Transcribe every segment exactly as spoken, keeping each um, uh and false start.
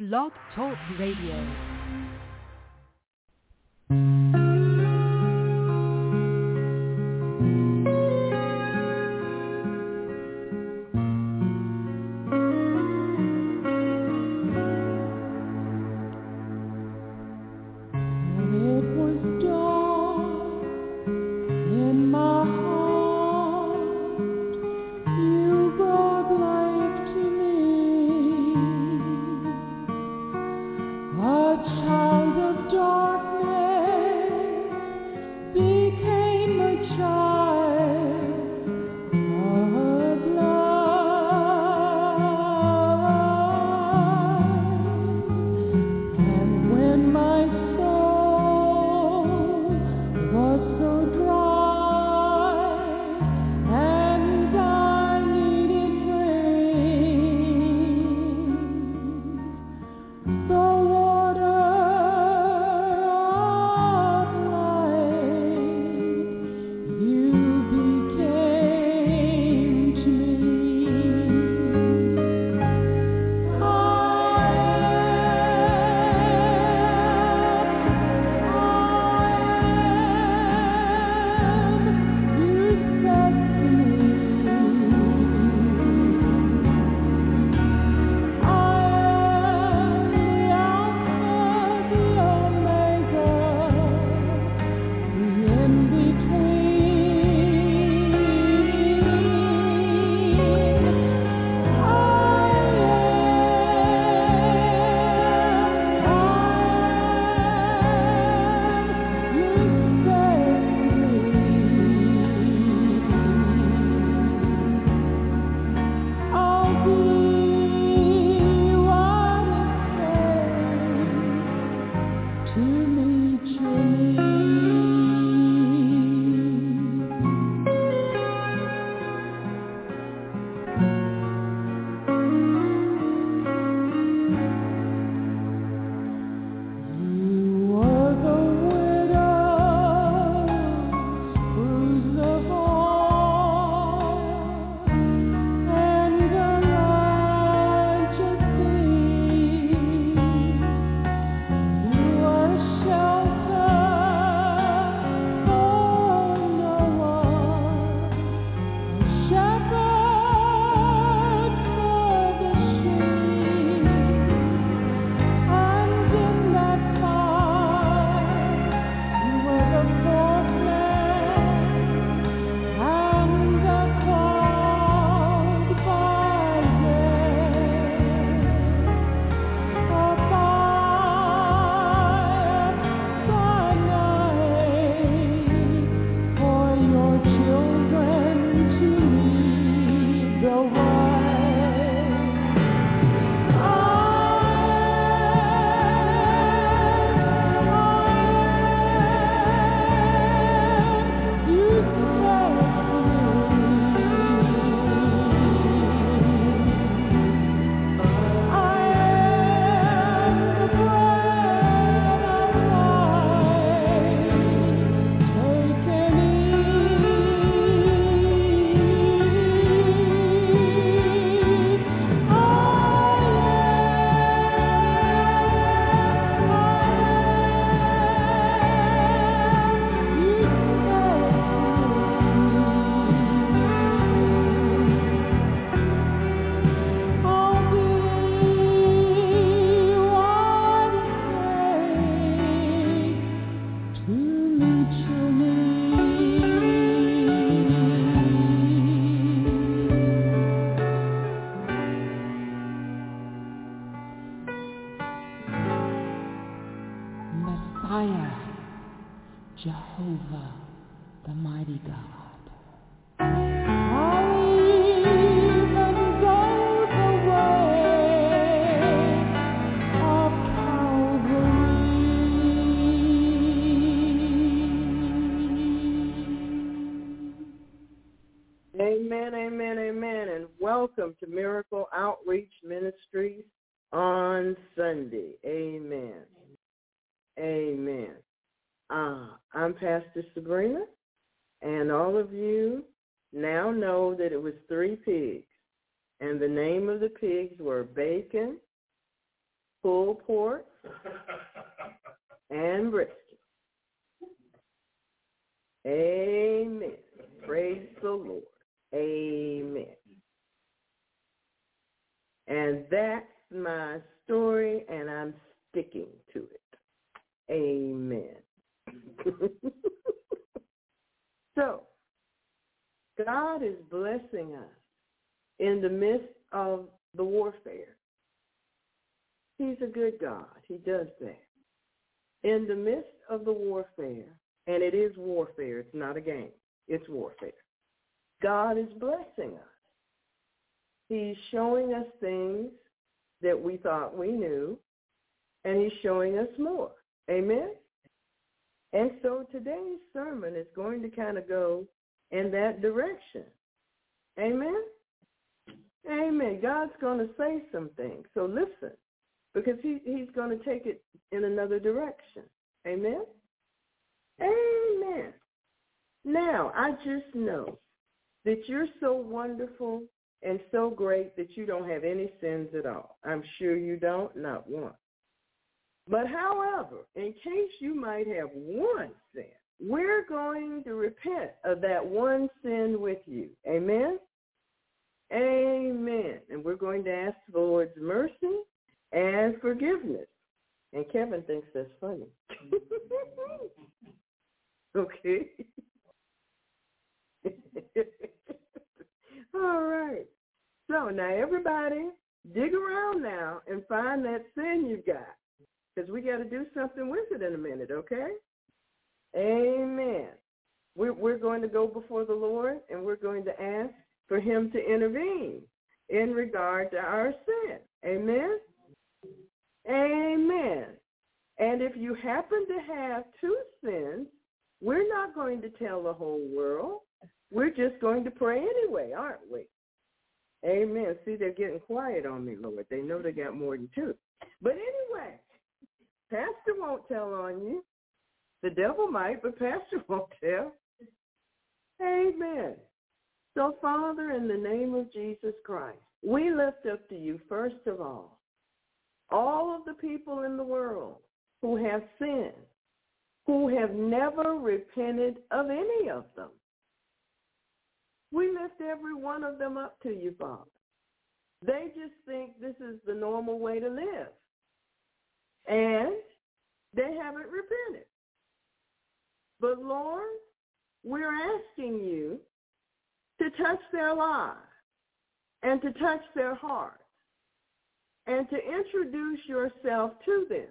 Blog Talk Radio. Amen, amen, amen, and welcome to Miracle Outreach Ministries on Sunday. Amen. Amen. Uh, I'm Pastor Sabrina, and all of you now know that it was three pigs, and the name of the pigs were Bacon, pulled pork, and brisket. Amen. Praise the Lord. Amen. And that's my story, and I'm sticking to it. Amen. So, God is blessing us in the midst of the warfare. He's a good God. He does that. In the midst of the warfare, and it is warfare, it's not a game, it's warfare, God is blessing us. He's showing us things that we thought we knew, and he's showing us more. Amen? And so today's sermon is going to kind of go in that direction. Amen? Amen. God's going to say some things. So listen, because he, he's going to take it in another direction. Amen? Amen. Now, I just know that you're so wonderful and so great that you don't have any sins at all. I'm sure you don't, not one. But however, in case you might have one sin, we're going to repent of that one sin with you. Amen? Amen. And we're going to ask the Lord's mercy and forgiveness. And Kevin thinks that's funny. Okay. All right. So now everybody dig around now and find that sin you've got, because we got to do something with it in a minute, okay? Amen. We're, we're going to go before the Lord, and we're going to ask for him to intervene in regard to our sin. Amen? Amen. And if you happen to have two sins, we're not going to tell the whole world. We're just going to pray anyway, aren't we? Amen. See, they're getting quiet on me, Lord. They know they got more than two. But anyway, Pastor won't tell on you. The devil might, but Pastor won't tell. Amen. So, Father, in the name of Jesus Christ, we lift up to you, first of all, all of the people in the world who have sinned, who have never repented of any of them. We lift every one of them up to you, Father. They just think this is the normal way to live. And they haven't repented. But, Lord, we're asking you to touch their lives and to touch their hearts and to introduce yourself to them,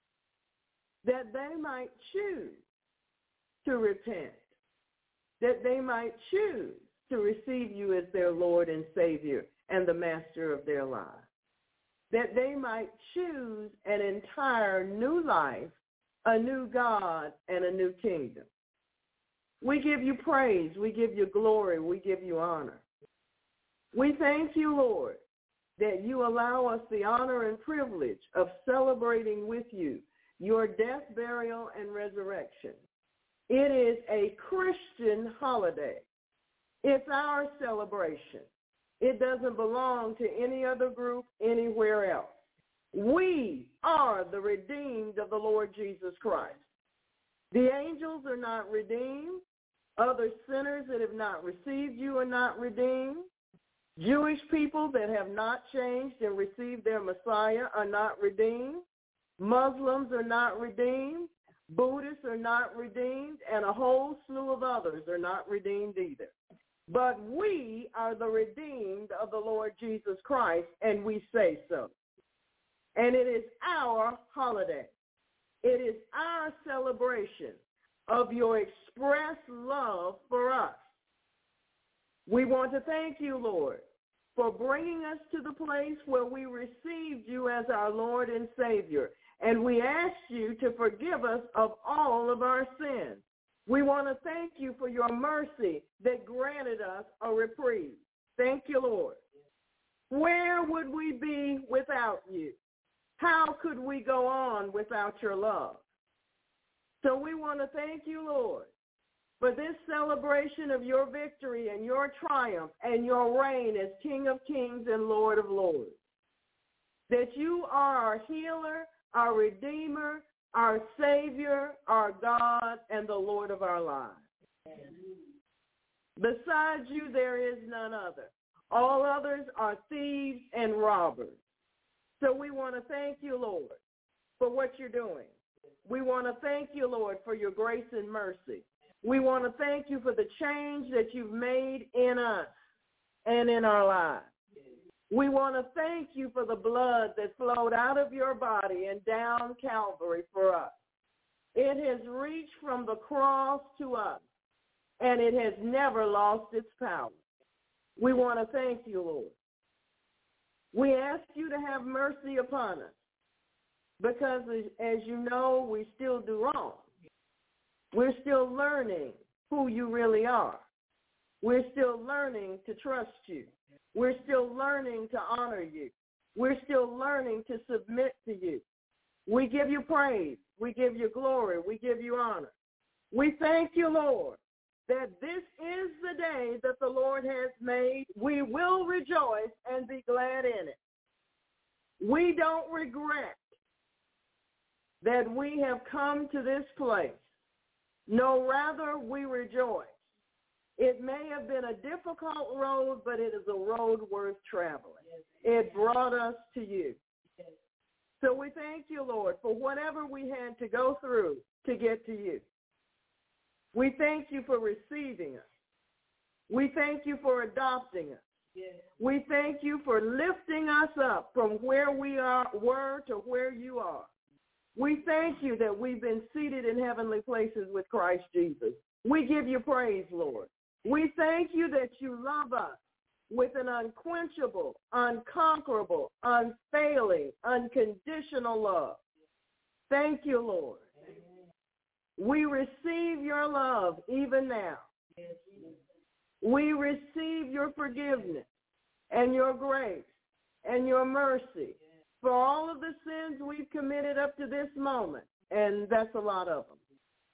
that they might choose to repent, that they might choose to receive you as their Lord and Savior and the master of their lives, that they might choose an entire new life, a new God, and a new kingdom. We give you praise, we give you glory, we give you honor. We thank you, Lord, that you allow us the honor and privilege of celebrating with you your death, burial, and resurrection. It is a Christian holiday. It's our celebration. It doesn't belong to any other group anywhere else. We are the redeemed of the Lord Jesus Christ. The angels are not redeemed. Other sinners that have not received you are not redeemed. Jewish people that have not changed and received their Messiah are not redeemed. Muslims are not redeemed. Buddhists are not redeemed. And a whole slew of others are not redeemed either. But we are the redeemed of the Lord Jesus Christ, and we say so. And it is our holiday. It is our celebration of your express love for us. We want to thank you, Lord, for bringing us to the place where we received you as our Lord and Savior. And we ask you to forgive us of all of our sins. We want to thank you for your mercy that granted us a reprieve. Thank you, Lord. Where would we be without you? How could we go on without your love? So we want to thank you, Lord, for this celebration of your victory and your triumph and your reign as King of Kings and Lord of Lords. that you are our healer, our redeemer, our Savior, our God, and the Lord of our lives. Besides you, there is none other. All others are thieves and robbers. So we want to thank you, Lord, for what you're doing. We want to thank you, Lord, for your grace and mercy. We want to thank you for the change that you've made in us and in our lives. We want to thank you for the blood that flowed out of your body and down Calvary for us. It has reached from the cross to us, and it has never lost its power. We want to thank you, Lord. We ask you to have mercy upon us because, as you know, we still do wrong. We're still learning who you really are. We're still learning to trust you. We're still learning to honor you. We're still learning to submit to you. We give you praise. We give you glory. We give you honor. We thank you, Lord, that this is the day that the Lord has made. We will rejoice and be glad in it. We don't regret that we have come to this place. No, rather, we rejoice. It may have been a difficult road, but it is a road worth traveling. It brought us to you. So we thank you, Lord, for whatever we had to go through to get to you. We thank you for receiving us. We thank you for adopting us. We thank you for lifting us up from where we are, were to where you are. We thank you that we've been seated in heavenly places with Christ Jesus. We give you praise, Lord. We thank you that you love us with an unquenchable, unconquerable, unfailing, unconditional love. Thank you, Lord. We receive your love even now. We receive your forgiveness and your grace and your mercy for all of the sins we've committed up to this moment, and that's a lot of them.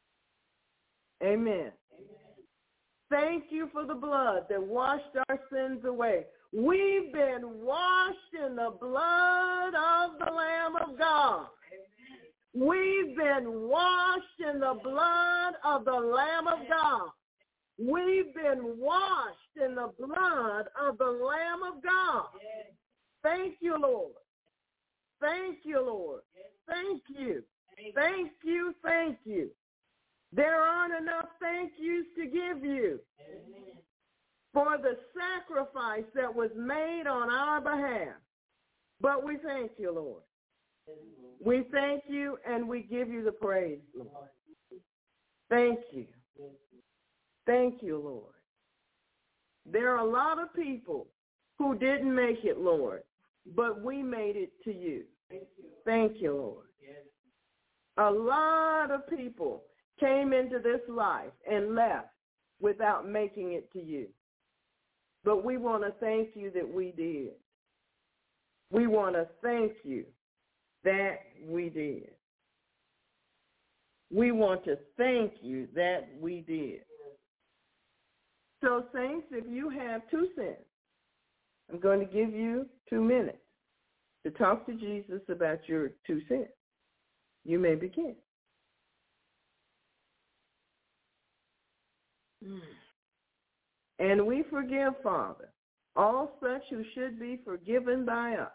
Amen. Thank you for the blood that washed our sins away. We've been washed in the blood of the Lamb of God. We've been washed in the blood of the Lamb of God. We've been washed in the blood of the Lamb of God. Thank you, Lord. Thank you, Lord. Thank you. Thank you, thank you. There aren't enough thank yous to give you for the sacrifice that was made on our behalf. But we thank you, Lord. We thank you and we give you the praise, Lord. Thank you. Thank you, Lord. There are a lot of people who didn't make it, Lord, but we made it to you. Thank you, Lord. A lot of people came into this life and left without making it to you. But we want to thank you that we did. We want to thank you that we did. We want to thank you that we did. So, saints, if you have two cents, I'm going to give you two minutes to talk to Jesus about your two cents. You may begin. And we forgive, Father, all such who should be forgiven by us.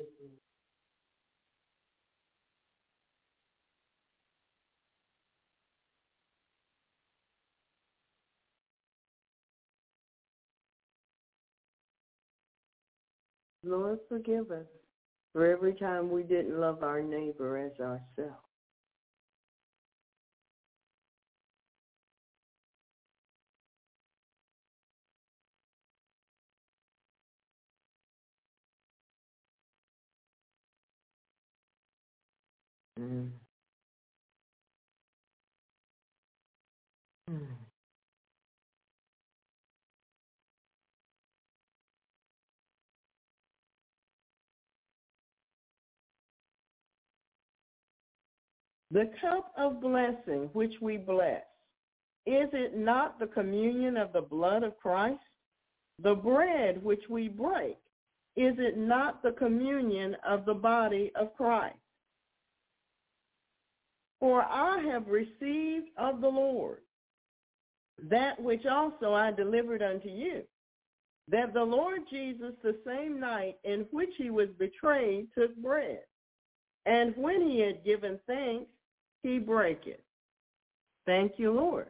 Lord, forgive us for every time we didn't love our neighbor as ourselves. Mm. Mm. The cup of blessing which we bless, is it not the communion of the blood of Christ? The bread which we break, is it not the communion of the body of Christ? For I have received of the Lord that which also I delivered unto you, that the Lord Jesus, the same night in which he was betrayed, took bread. And when he had given thanks, he brake it. Thank you, Lord.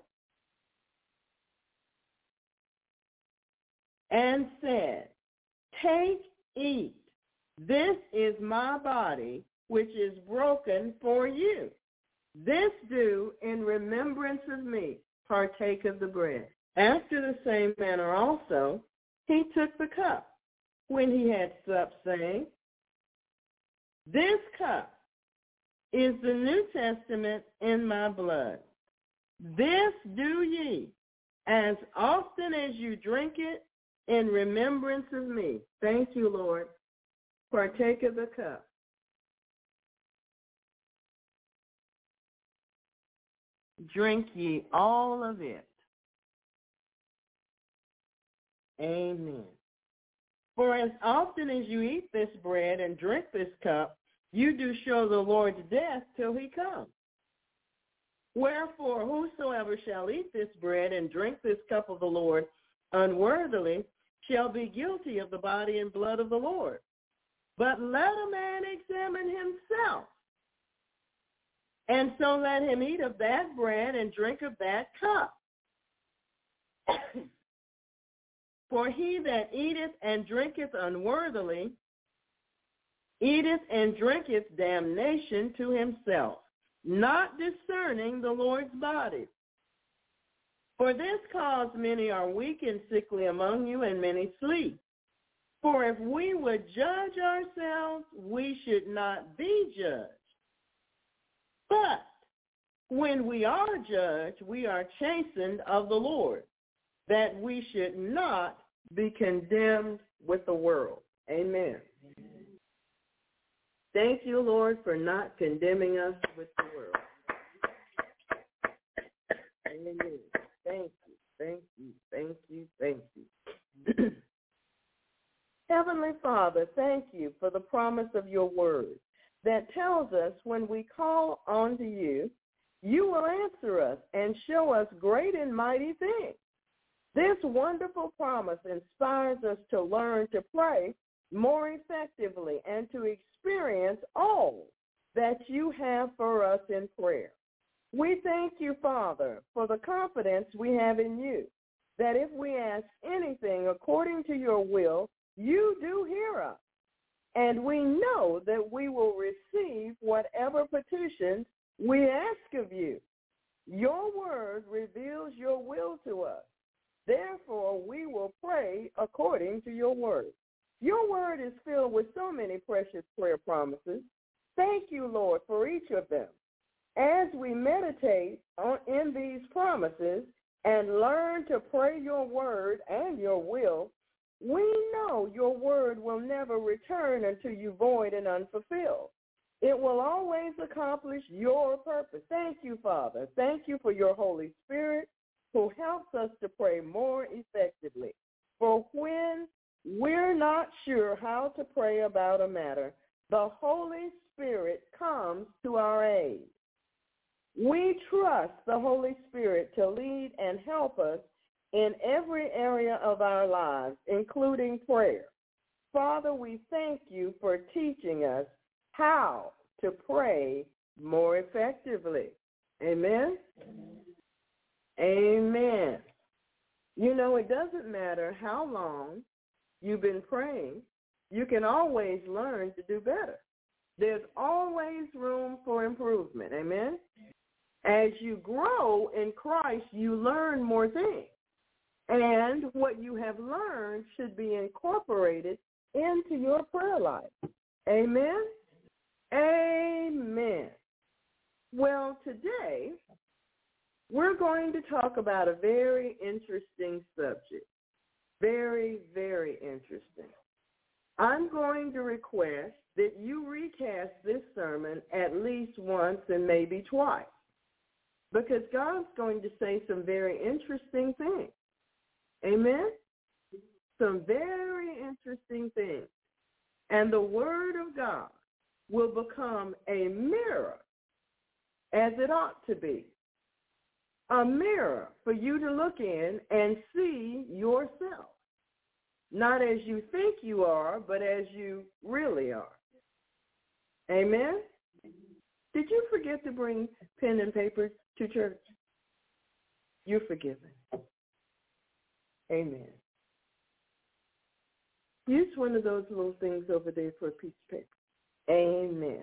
And said, take, eat. This is my body, which is broken for you. This do in remembrance of me. Partake of the bread. After the same manner also, he took the cup when he had supped, saying, this cup is the New Testament in my blood. This do ye as often as you drink it in remembrance of me. Thank you, Lord. Partake of the cup. Drink ye all of it. Amen. For as often as you eat this bread and drink this cup, you do show the Lord's death till he comes. Wherefore, whosoever shall eat this bread and drink this cup of the Lord unworthily shall be guilty of the body and blood of the Lord. But let a man examine himself, and so let him eat of that bread and drink of that cup. For he that eateth and drinketh unworthily eateth and drinketh damnation to himself, not discerning the Lord's body. For this cause many are weak and sickly among you, and many sleep. For if we would judge ourselves, we should not be judged. But when we are judged, we are chastened of the Lord, that we should not be condemned with the world. Amen. Amen. Thank you, Lord, for not condemning us with the world. Amen. Thank you, thank you, thank you, thank you. Heavenly Father, thank you for the promise of your word that tells us when we call on to you, you will answer us and show us great and mighty things. This wonderful promise inspires us to learn to pray more effectively and to experience all that you have for us in prayer. We thank you, Father, for the confidence we have in you, that if we ask anything according to your will, you do hear us. And we know that we will receive whatever petitions we ask of you. Your word reveals your will to us. Therefore, we will pray according to your word. Your word is filled with so many precious prayer promises. Thank you, Lord, for each of them. As we meditate on, in these promises and learn to pray your word and your will, we know your word will never return unto you void and unfulfilled. It will always accomplish your purpose. Thank you, Father. Thank you for your Holy Spirit who helps us to pray more effectively. For when we're not sure how to pray about a matter, the Holy Spirit comes to our aid. We trust the Holy Spirit to lead and help us in every area of our lives, including prayer. Father, we thank you for teaching us how to pray more effectively. Amen? Amen. You know, it doesn't matter how long you've been praying, you can always learn to do better. There's always room for improvement. Amen? As you grow in Christ, you learn more things. And what you have learned should be incorporated into your prayer life. Amen? Amen. Well, today we're going to talk about a very interesting subject. Very, very interesting. I'm going to request that you recast this sermon at least once and maybe twice, because God's going to say some very interesting things. Amen? Some very interesting things. And the word of God will become a mirror, as it ought to be. A mirror for you to look in and see yourself. Not as you think you are, but as you really are. Amen? Did you forget to bring pen and paper to church? You're forgiven. Amen. Use one of those little things over there for a piece of paper. Amen.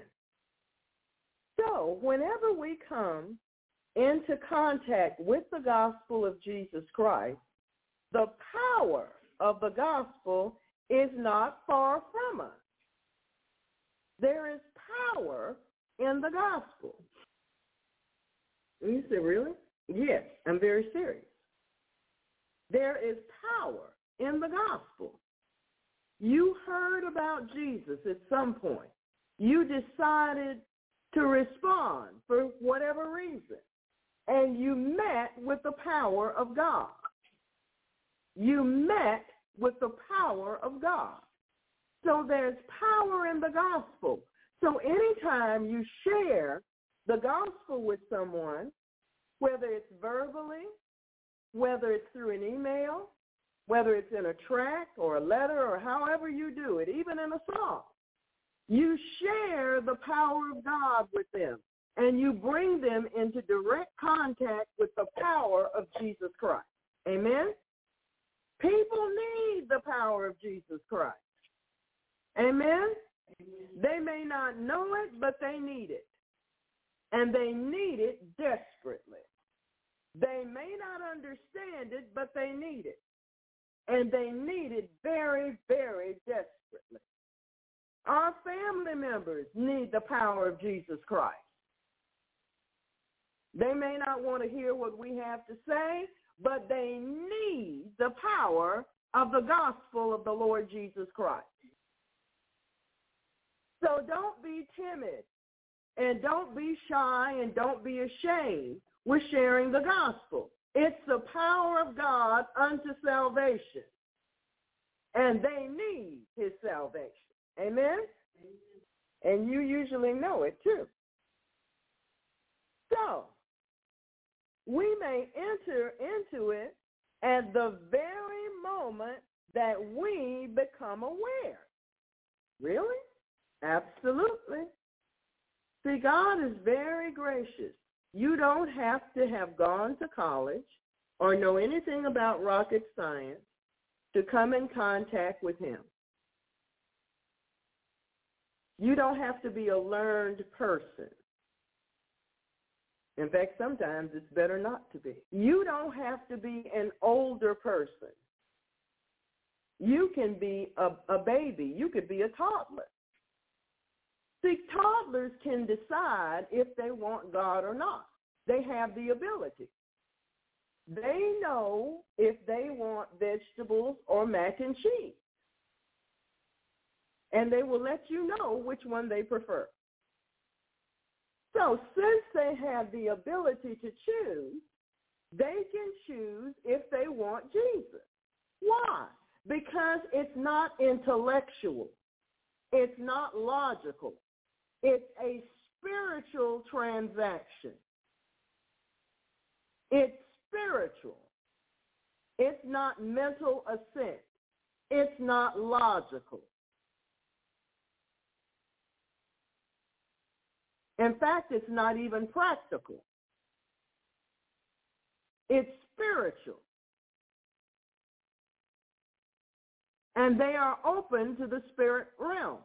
So whenever we come into contact with the gospel of Jesus Christ, the power of the gospel is not far from us. There is power in the gospel. And you say, really? Yes, I'm very serious. There is power in the gospel. You heard about Jesus at some point. You decided to respond for whatever reason, and you met with the power of God. You met with the power of God. So there's power in the gospel. So anytime you share the gospel with someone, whether it's verbally, whether it's through an email, whether it's in a tract or a letter or however you do it, even in a song, you share the power of God with them, and you bring them into direct contact with the power of Jesus Christ. Amen? People need the power of Jesus Christ. Amen? They may not know it, but they need it. And they need it desperately. They may not understand it, but they need it. And they need it very, very desperately. Our family members need the power of Jesus Christ. They may not want to hear what we have to say, but they need the power of the gospel of the Lord Jesus Christ. So don't be timid, and don't be shy, and don't be ashamed with sharing the gospel. It's the power of God unto salvation, and they need his salvation. Amen? And you usually know it too. So, we may enter into it at the very moment that we become aware. Really? Absolutely. See, God is very gracious. You don't have to have gone to college or know anything about rocket science to come in contact with him. You don't have to be a learned person. In fact, sometimes it's better not to be. You don't have to be an older person. You can be a, a baby. You could be a toddler. See, toddlers can decide if they want God or not. They have the ability. They know if they want vegetables or mac and cheese. And they will let you know which one they prefer. So since they have the ability to choose, they can choose if they want Jesus. Why? Because it's not intellectual. It's not logical. It's a spiritual transaction. It's spiritual. It's not mental assent. It's not logical. In fact, it's not even practical. It's spiritual. And they are open to the spirit realm.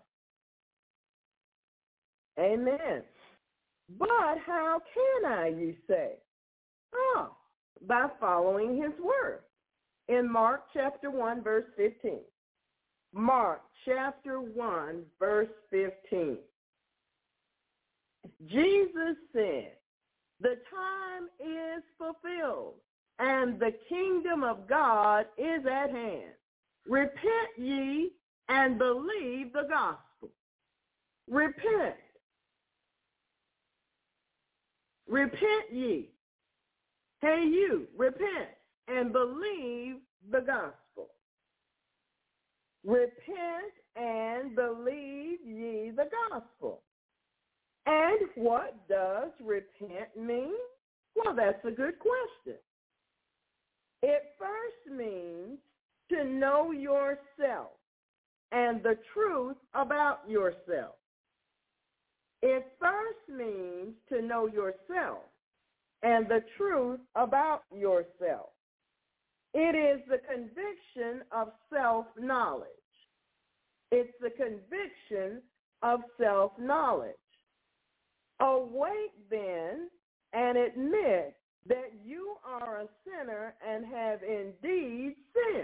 Amen. But how can I, you say? Oh, by following his word. In Mark chapter one, verse fifteen. Mark chapter one, verse fifteen. Jesus said, the time is fulfilled, and the kingdom of God is at hand. Repent ye and believe the gospel. Repent. Repent ye. Hey, you, repent and believe the gospel. Repent and believe ye the gospel. And what does repent mean? Well, that's a good question. It first means to know yourself and the truth about yourself. It first means to know yourself and the truth about yourself. It is the conviction of self-knowledge. It's the conviction of self-knowledge. Awake then and admit that you are a sinner and have indeed sinned.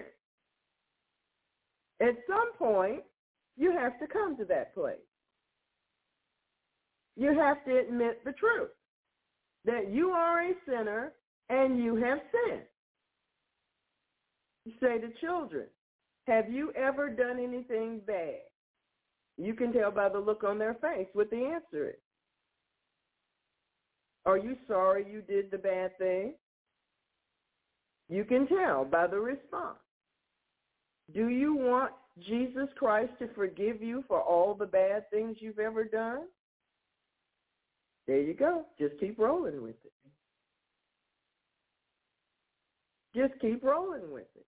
At some point, you have to come to that place. You have to admit the truth, that you are a sinner and you have sinned. You say to children, have you ever done anything bad? You can tell by the look on their face what the answer is. Are you sorry you did the bad thing? You can tell by the response. Do you want Jesus Christ to forgive you for all the bad things you've ever done? There you go. Just keep rolling with it. Just keep rolling with it.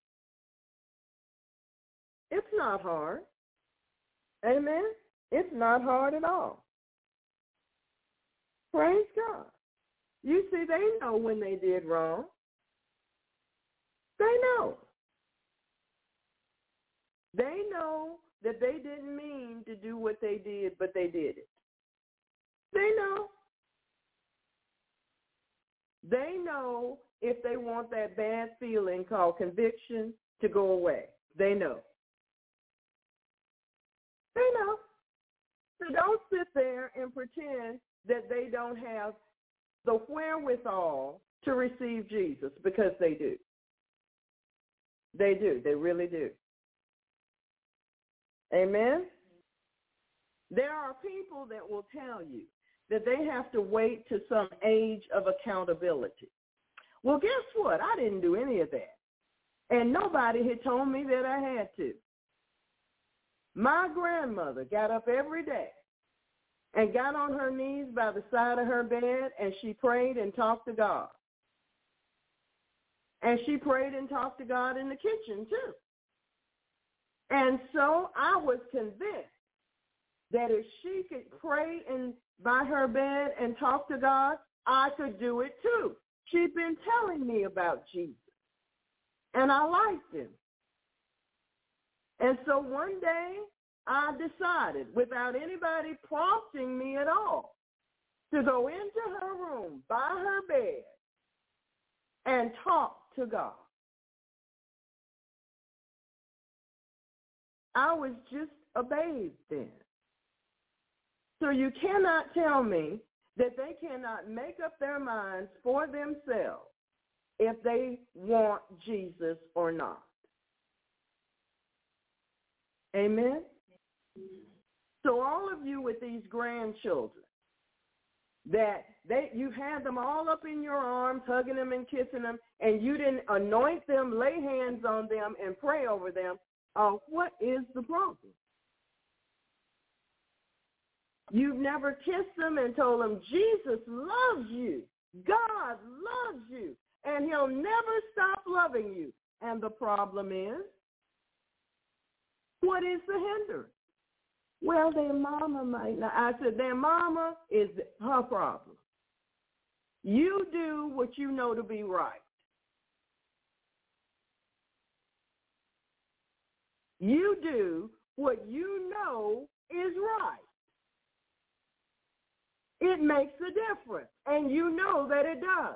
It's not hard. Amen? It's not hard at all. Praise God. You see, they know when they did wrong. They know. They know that they didn't mean to do what they did, but they did it. They know. They know if they want that bad feeling called conviction to go away. They know. They know. So don't sit there and pretend that they don't have the wherewithal to receive Jesus, because they do. They do. They really do. Amen? There are people that will tell you that they have to wait to some age of accountability. Well, guess what? I didn't do any of that. And nobody had told me that I had to. My grandmother got up every day and got on her knees by the side of her bed, and she prayed and talked to God. And she prayed and talked to God in the kitchen, too. And so I was convinced that if she could pray in, by her bed and talk to God, I could do it, too. She'd been telling me about Jesus, and I liked him. And so one day, I decided, without anybody prompting me at all, to go into her room by her bed and talk to God. I was just a babe then. So you cannot tell me that they cannot make up their minds for themselves if they want Jesus or not. Amen? So all of you with these grandchildren, that they you had them all up in your arms, hugging them and kissing them, and you didn't anoint them, lay hands on them, and pray over them, uh, what is the problem? You've never kissed them and told them Jesus loves you, God loves you, and he'll never stop loving you. And the problem is, what is the hindrance? Well, their mama might not. I said, their mama is her problem. You do what you know to be right. You do what you know is right. It makes a difference, and you know that it does.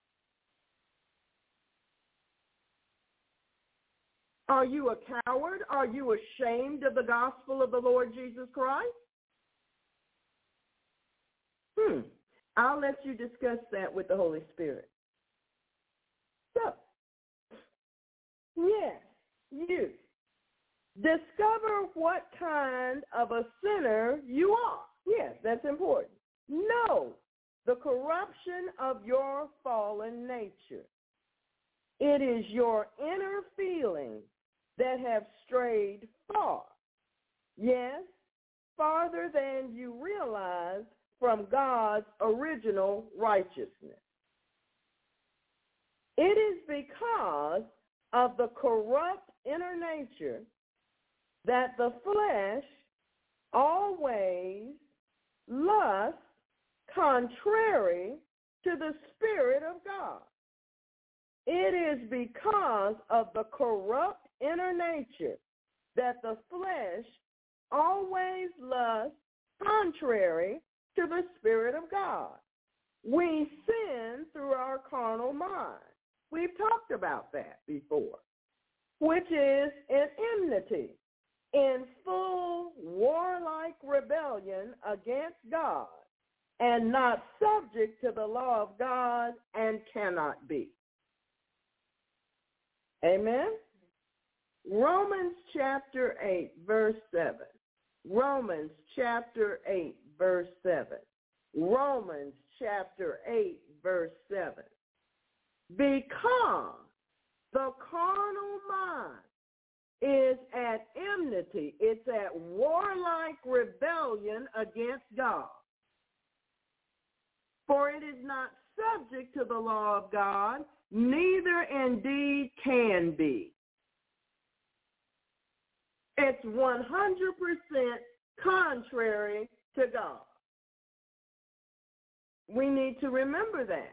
Are you a coward? Are you ashamed of the gospel of the Lord Jesus Christ? Hmm. I'll let you discuss that with the Holy Spirit. So, yes, you. Discover what kind of a sinner you are. Yes, that's important. Know the corruption of your fallen nature. It is your inner feelings that have strayed far. Yes, farther than you realize from God's original righteousness. It is because of the corrupt inner nature that the flesh always lusts contrary to the Spirit of God. It is because of the corrupt inner nature that the flesh always lusts contrary to the Spirit of God. We sin through our carnal mind. We've talked about that before, which is an enmity in full warlike rebellion against God and not subject to the law of God and cannot be. Amen? Romans chapter eight, verse seven. Romans chapter eight, verse seven. Romans chapter eight, verse seven. Because the carnal mind is at enmity, it's at warlike rebellion against God. For it is not subject to the law of God, neither indeed can be. It's one hundred percent contrary to God. We need to remember that.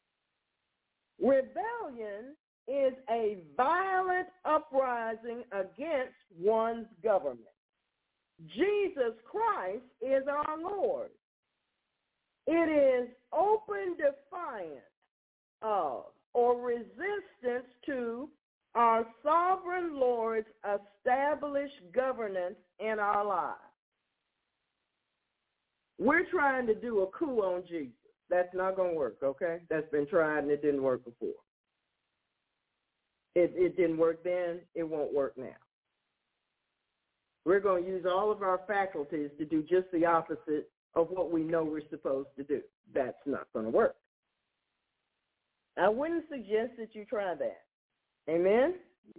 Rebellion is a violent uprising against one's government. Jesus Christ is our Lord. It is open defiance of or resistance to our sovereign Lord's established governance in our lives. We're trying to do a coup on Jesus. That's not going to work, okay? That's been tried and it didn't work before. It, it didn't work then. It won't work now. We're going to use all of our faculties to do just the opposite of what we know we're supposed to do. That's not going to work. I wouldn't suggest that you try that. Amen?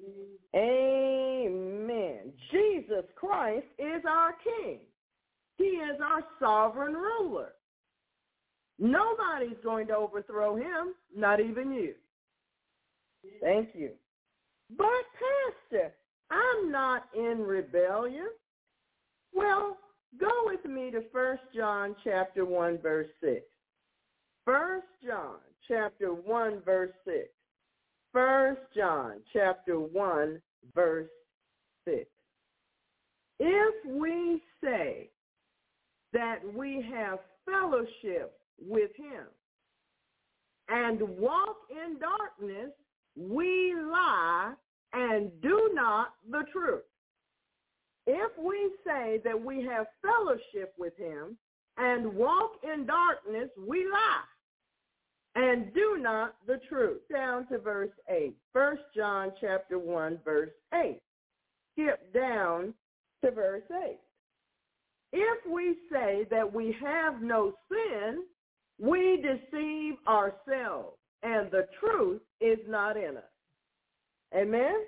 Amen. Jesus Christ is our King. He is our sovereign ruler. Nobody's going to overthrow him, not even you. Thank you. But, Pastor, I'm not in rebellion. Well, go with me to First John chapter one, verse six. First John chapter one, verse six. First John chapter one, verse six. If we say that we have fellowship with him and walk in darkness, we lie and do not the truth. If we say that we have fellowship with him and walk in darkness, we lie and do not the truth. Down to verse eight. First John chapter one, verse eight. Skip down to verse eight. If we say that we have no sin, we deceive ourselves, and the truth is not in us. Amen?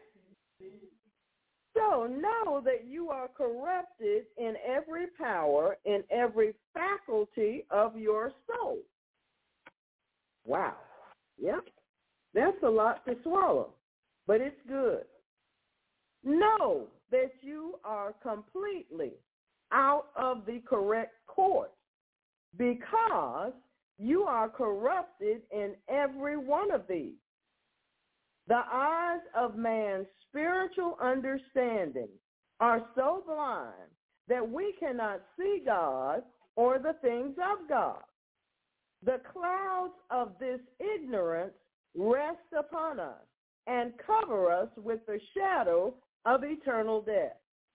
So know that you are corrupted in every power, in every faculty of your soul. Wow. Yep. That's a lot to swallow, but it's good. Know that you are completely out of the correct course because you are corrupted in every one of these. The eyes of man's spiritual understanding are so blind that we cannot see God or the things of God. The clouds of this ignorance rest upon us and cover us with the shadow of eternal death.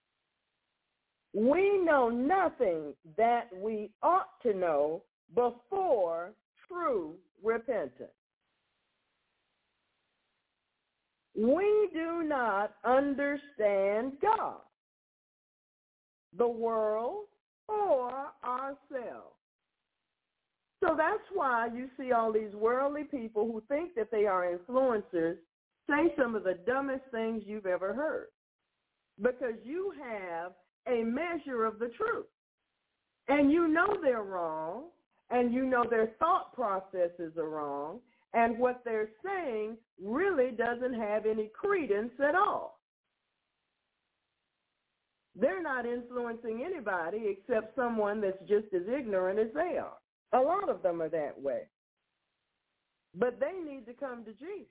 We know nothing that we ought to know before true repentance. We do not understand God, the world, or ourselves. So that's why you see all these worldly people who think that they are influencers say some of the dumbest things you've ever heard. Because you have a measure of the truth. And you know they're wrong, and you know their thought processes are wrong, and what they're saying really doesn't have any credence at all. They're not influencing anybody except someone that's just as ignorant as they are. A lot of them are that way. But they need to come to Jesus.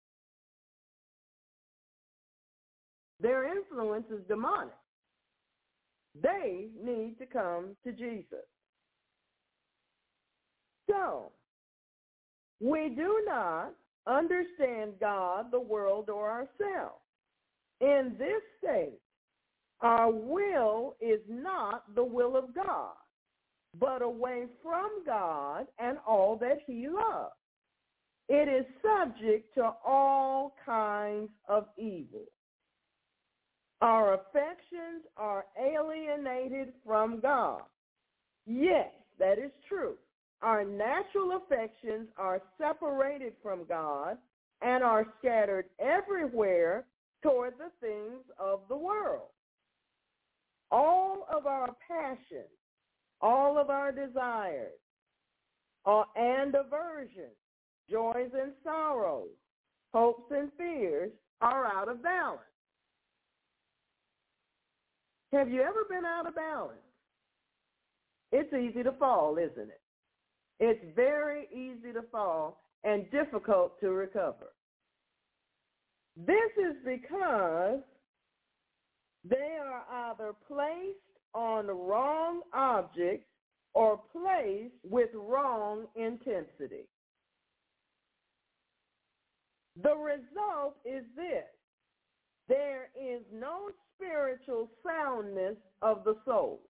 Their influence is demonic. They need to come to Jesus. So, we do not understand God, the world, or ourselves. In this state, our will is not the will of God, but away from God and all that he loves. It is subject to all kinds of evil. Our affections are alienated from God. Yes, that is true. Our natural affections are separated from God and are scattered everywhere toward the things of the world. All of our passions, all of our desires, uh, and aversions, joys and sorrows, hopes and fears are out of balance. Have you ever been out of balance? It's easy to fall, isn't it? It's very easy to fall and difficult to recover. This is because they are either placed on wrong objects or placed with wrong intensity. The result is this: there is no spiritual soundness of the soul.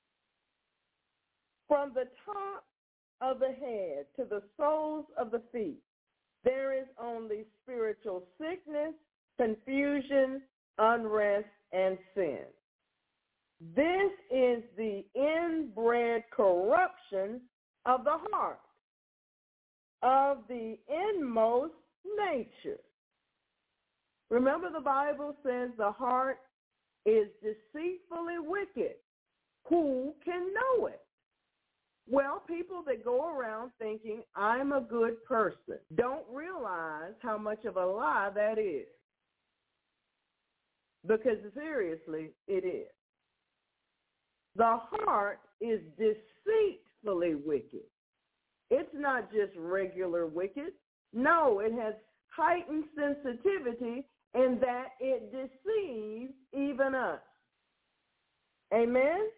From the top of the head to the soles of the feet, there is only spiritual sickness, confusion, unrest, and sin. This is the inbred corruption of the heart, of the inmost nature. Remember, the Bible says the heart is deceitfully wicked. Who can know it? Well, people that go around thinking, I'm a good person, don't realize how much of a lie that is. Because seriously, it is. The heart is deceitfully wicked. It's not just regular wicked. No, it has heightened sensitivity in that it deceives even us. Amen?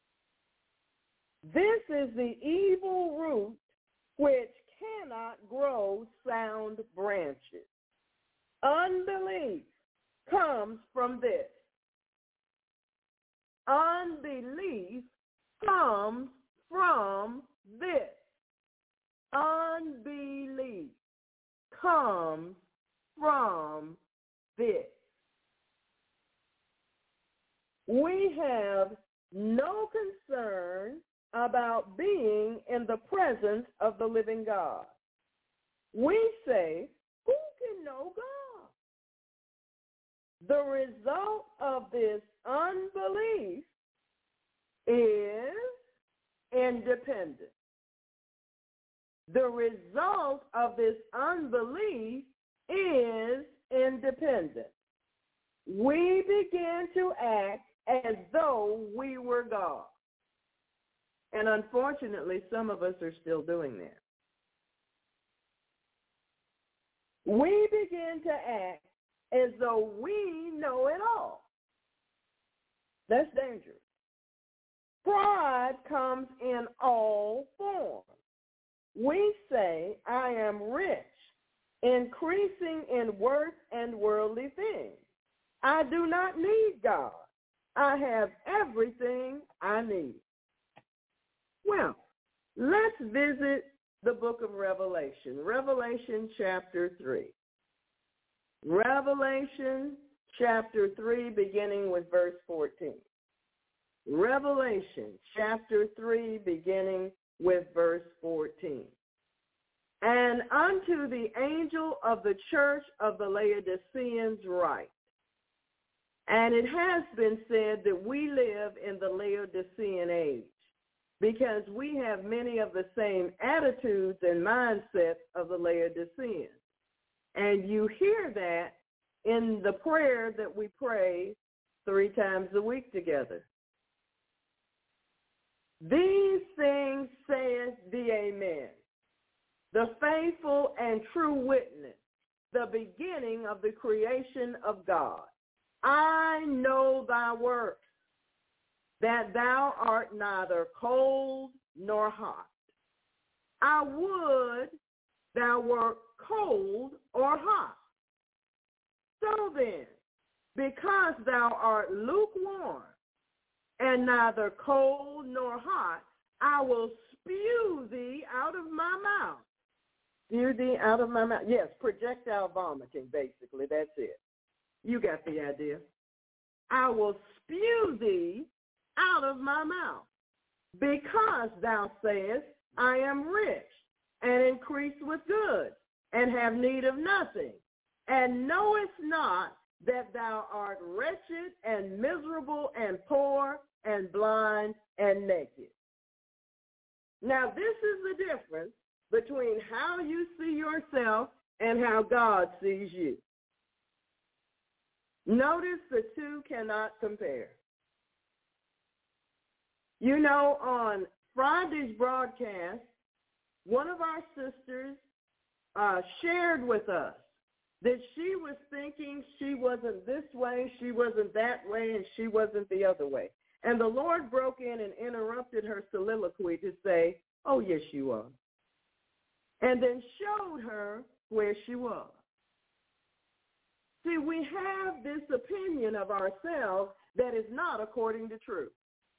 This is the evil root which cannot grow sound branches. Unbelief comes from this. Unbelief comes from this. Unbelief comes from this. We have no concern about being in the presence of the living God. We say, who can know God? The result of this unbelief is independence. The result of this unbelief is independence. We begin to act as though we were God. And unfortunately, some of us are still doing that. We begin to act as though we know it all. That's dangerous. Pride comes in all forms. We say, I am rich, increasing in worth and worldly things. I do not need God. I have everything I need. Well, let's visit the book of Revelation, Revelation chapter three. Revelation chapter three, beginning with verse fourteen. Revelation chapter three, beginning with verse fourteen. And unto the angel of the church of the Laodiceans write, And it has been said that we live in the Laodicean age because we have many of the same attitudes and mindsets of the Laodiceans. And you hear that in the prayer that we pray three times a week together. These things saith the Amen, the faithful and true witness, the beginning of the creation of God. I know thy works, that thou art neither cold nor hot. I would thou wert cold or hot. So then, because thou art lukewarm and neither cold nor hot, I will spew thee out of my mouth. Spew thee out of my mouth. Yes, projectile vomiting, basically. That's it. You got the idea. I will spew thee out of my mouth, because thou sayest, I am rich, and increase with goods, and have need of nothing, and knowest not that thou art wretched, and miserable, and poor, and blind, and naked. Now, this is the difference between how you see yourself and how God sees you. Notice the two cannot compare. You know, on Friday's broadcast, one of our sisters uh, shared with us that she was thinking she wasn't this way, she wasn't that way, and she wasn't the other way. And the Lord broke in and interrupted her soliloquy to say, oh, yes, you are. And then showed her where she was. See, we have this opinion of ourselves that is not according to truth.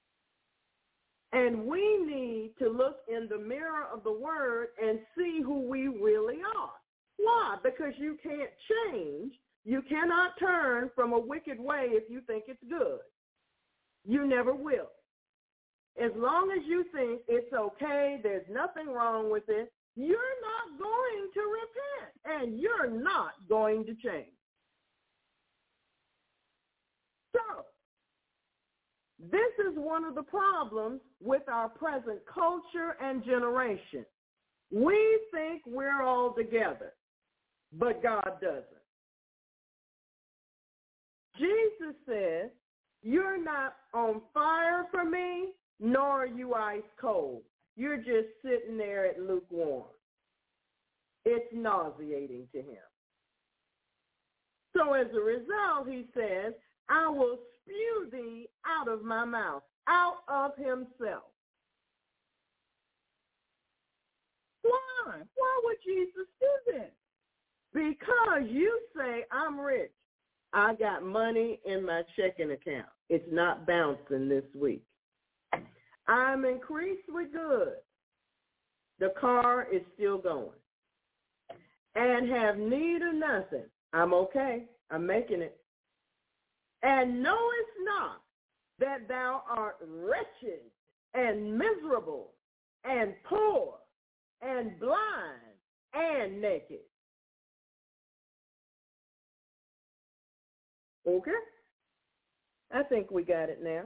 And we need to look in the mirror of the Word and see who we really are. Why? Because you can't change. You cannot turn from a wicked way if you think it's good. You never will. As long as you think it's okay, there's nothing wrong with it, you're not going to repent, and you're not going to change. So, this is one of the problems with our present culture and generation. We think we're all together, but God doesn't. Jesus says, you're not on fire for me, nor are you ice cold. You're just sitting there at lukewarm. It's nauseating to him. So as a result, he says, I will spew thee out of my mouth, out of himself. Why? Why would Jesus do this? Because you say, I'm rich. I got money in my checking account. It's not bouncing this week. I'm increased with goods. The car is still going. And have need of nothing. I'm okay. I'm making it. And knowest not that thou art wretched and miserable and poor and blind and naked. Okay? I think we got it now.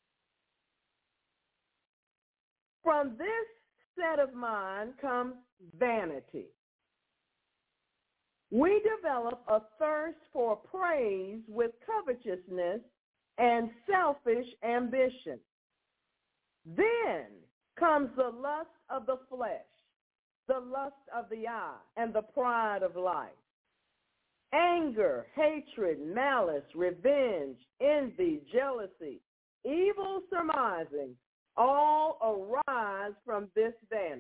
From this set of mind comes vanity. We develop a thirst for praise with covetousness and selfish ambition. Then comes the lust of the flesh, the lust of the eye, and the pride of life. Anger, hatred, malice, revenge, envy, jealousy, evil surmising, all arise from this vanity.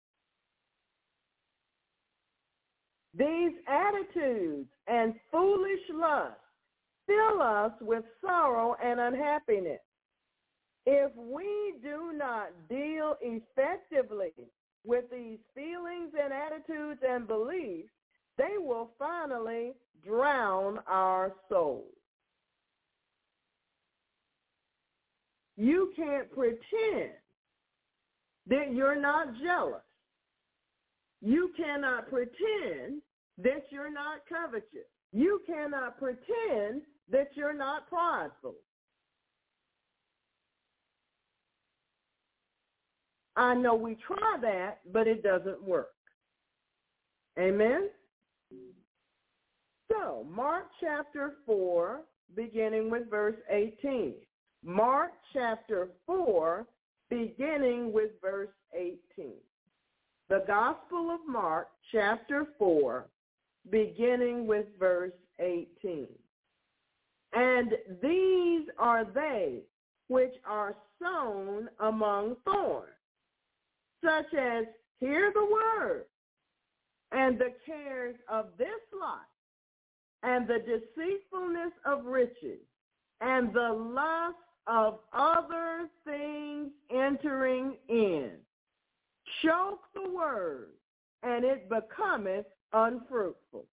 These attitudes and foolish lusts fill us with sorrow and unhappiness. If we do not deal effectively with these feelings and attitudes and beliefs, they will finally drown our souls. You can't pretend that you're not jealous. You cannot pretend that you're not covetous. You cannot pretend that you're not prideful. I know we try that, but it doesn't work. Amen? So, Mark chapter four, beginning with verse eighteen. Mark chapter four, beginning with verse eighteen. The Gospel of Mark chapter four, beginning with verse eighteen. And these are they which are sown among thorns, such as hear the word, and the cares of this life, and the deceitfulness of riches, and the lust of other things entering in, choke the word, and it becometh unfruitful.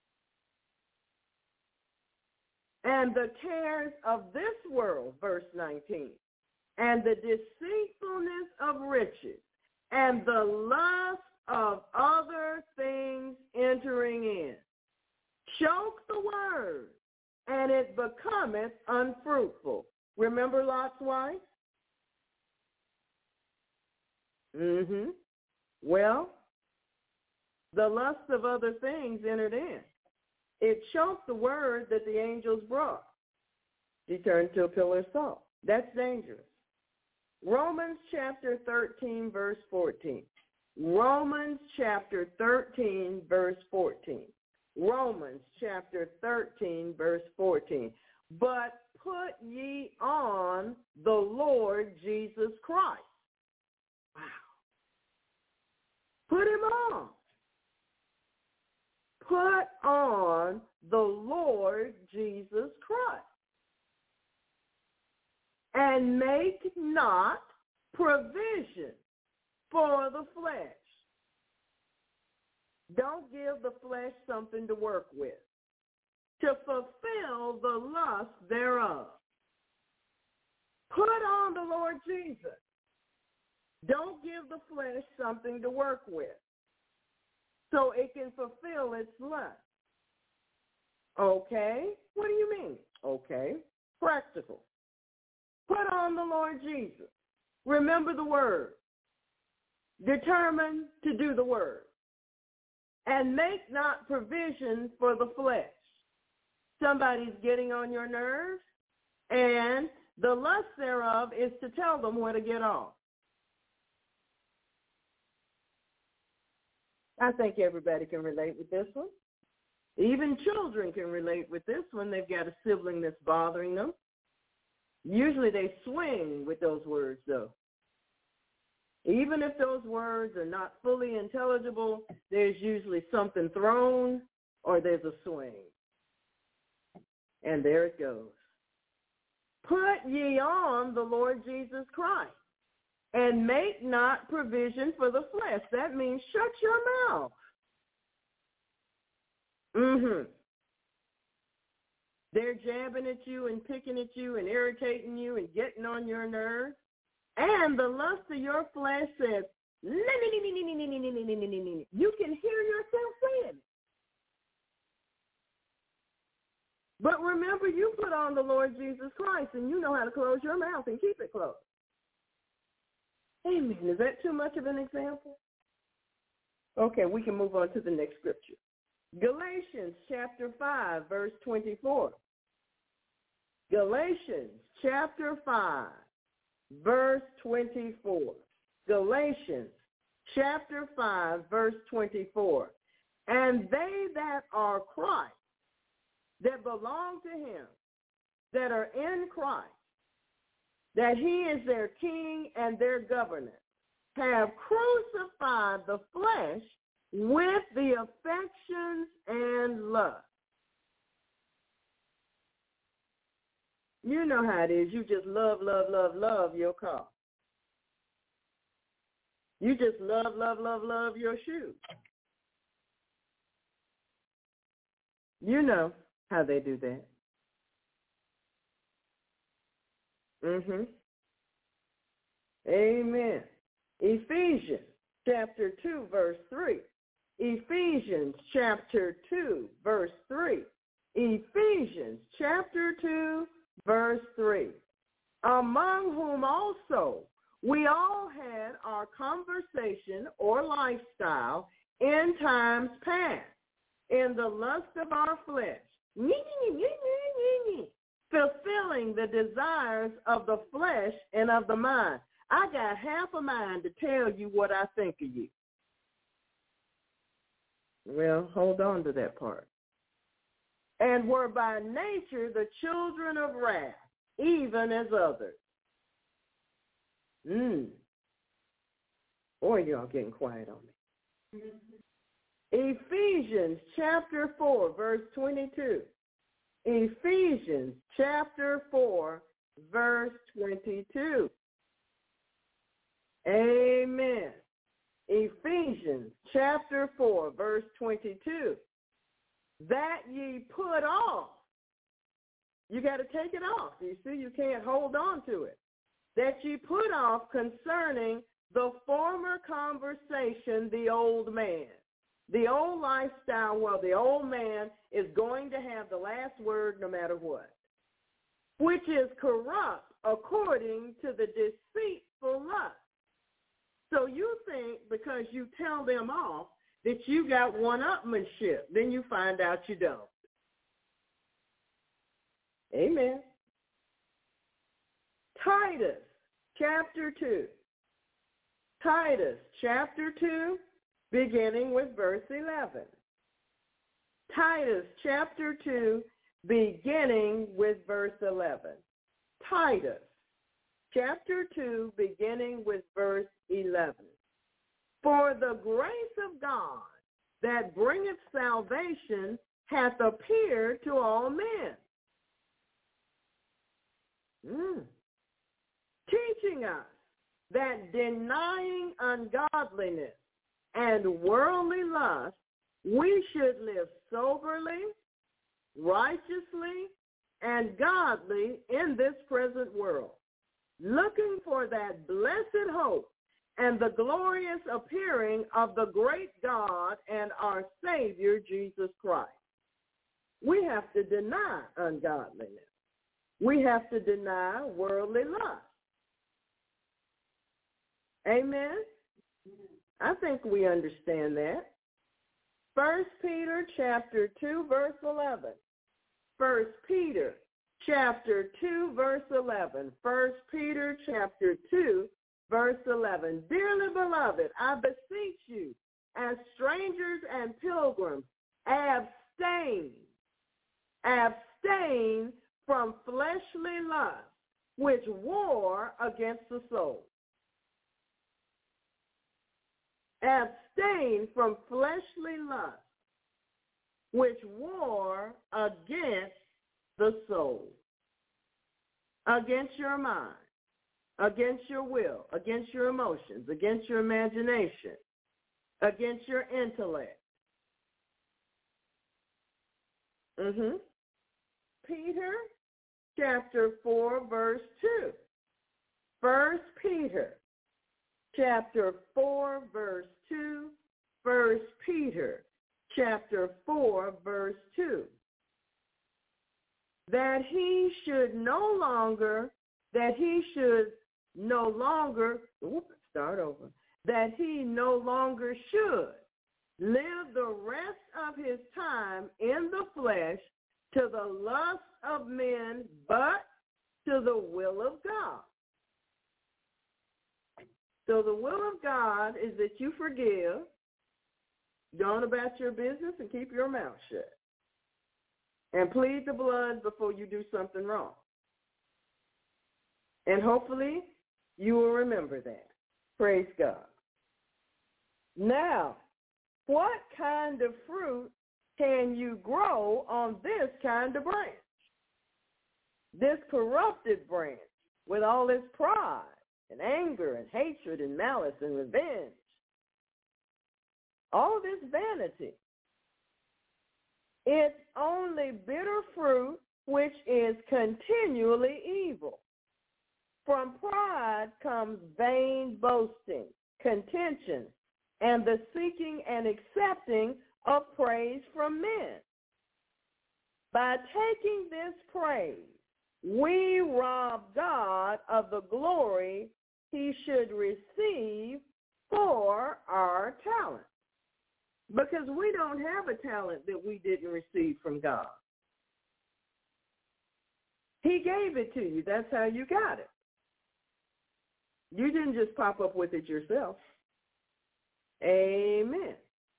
And the cares of this world, verse nineteen, and the deceitfulness of riches, and the lust of other things entering in, choke the word, and it becometh unfruitful. Remember Lot's wife? Mm-hmm. Well, the lust of other things entered in. It choked the word that the angels brought. She turned to a pillar of salt. That's dangerous. Romans chapter thirteen, verse fourteen. Romans chapter thirteen, verse fourteen. Romans chapter thirteen, verse fourteen. But put ye on the Lord Jesus Christ. Wow. Put him on. Put on the Lord Jesus Christ. And make not provision for the flesh. Don't give the flesh something to work with, to fulfill the lust thereof. Put on the Lord Jesus. Don't give the flesh something to work with, so it can fulfill its lust. Okay? What do you mean? Okay. Practical. Put on the Lord Jesus. Remember the word. Determine to do the word. And make not provision for the flesh. Somebody's getting on your nerves, and the lust thereof is to tell them where to get off. I think everybody can relate with this one. Even children can relate with this one. They've got a sibling that's bothering them. Usually they swing with those words, though. Even if those words are not fully intelligible, there's usually something thrown or there's a swing. And there it goes. Put ye on the Lord Jesus Christ, and make not provision for the flesh. That means shut your mouth. Mm-hmm. They're jabbing at you and picking at you and irritating you and getting on your nerves. And the lust of your flesh says, you can hear yourself saying it. But remember, you put on the Lord Jesus Christ, and you know how to close your mouth and keep it closed. Amen. Is that too much of an example? Okay, we can move on to the next scripture. Galatians chapter five, verse twenty-four. Galatians chapter five, verse twenty-four. Galatians chapter five, verse twenty-four. And they that are Christ, that belong to him, that are in Christ, that he is their king and their governor, have crucified the flesh with the affections and lust. You know how it is. You just love, love, love, love your car. You just love, love, love, love your shoes. You know how they do that. Mm-hmm. Amen. Ephesians chapter two, verse three. Ephesians chapter two, verse three. Ephesians chapter two, verse three. Among whom also we all had our conversation or lifestyle in times past, in the lust of our flesh, fulfilling the desires of the flesh and of the mind. I got half a mind to tell you what I think of you. Well, hold on to that part. And were by nature the children of wrath, even as others. Mm. Boy, y'all getting quiet on me. Mm-hmm. Ephesians chapter four, verse twenty-two. Ephesians chapter four, verse twenty-two. Amen. Ephesians chapter four, verse twenty-two. That ye put off. You got to take it off. You see, you can't hold on to it. That ye put off concerning the former conversation, the old man. The old lifestyle, well, the old man is going to have the last word no matter what, which is corrupt according to the deceitful lust. So you think because you tell them off that you got one-upmanship, then you find out you don't. Amen. Titus chapter two. Titus chapter two, beginning with verse eleven. Titus chapter two, beginning with verse eleven. Titus chapter two, beginning with verse eleven. For the grace of God that bringeth salvation hath appeared to all men. Mm. Teaching us that denying ungodliness and worldly lust, we should live soberly, righteously, and godly in this present world, looking for that blessed hope and the glorious appearing of the great God and our Savior, Jesus Christ. We have to deny ungodliness. We have to deny worldly lust. Amen? I think we understand that. First Peter chapter two, verse eleven. First Peter chapter two, verse eleven. First Peter chapter two, verse eleven. Dearly beloved, I beseech you, as strangers and pilgrims, abstain, abstain from fleshly lust, which war against the soul. Abstain from fleshly lust, which war against the soul, against your mind, against your will, against your emotions, against your imagination, against your intellect. Mm-hmm. Peter chapter four, verse two. First Peter chapter four, verse two. First Peter chapter four, verse two. That he should no longer, that he should no longer, oops, start over, that he no longer should live the rest of his time in the flesh to the lust of men, but to the will of God. So the will of God is that you forgive, go on about your business, and keep your mouth shut. And plead the blood before you do something wrong. And hopefully you will remember that. Praise God. Now, what kind of fruit can you grow on this kind of branch? This corrupted branch with all its pride and anger and hatred and malice and revenge. All this vanity. It's only bitter fruit which is continually evil. From pride comes vain boasting, contention, and the seeking and accepting of praise from men. By taking this praise, we rob God of the glory he should receive for our talent. Because we don't have a talent that we didn't receive from God. He gave it to you. That's how you got it. You didn't just pop up with it yourself. Amen.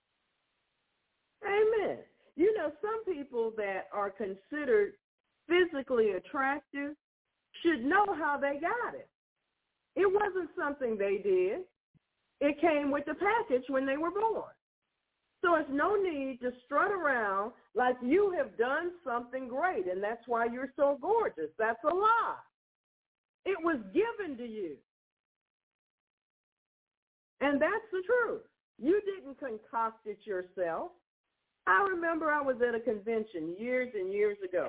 Amen. You know, some people that are considered physically attractive should know how they got it. It wasn't something they did. It came with the package when they were born. So it's no need to strut around like you have done something great, and that's why you're so gorgeous. That's a lie. It was given to you. And that's the truth. You didn't concoct it yourself. I remember I was at a convention years and years ago,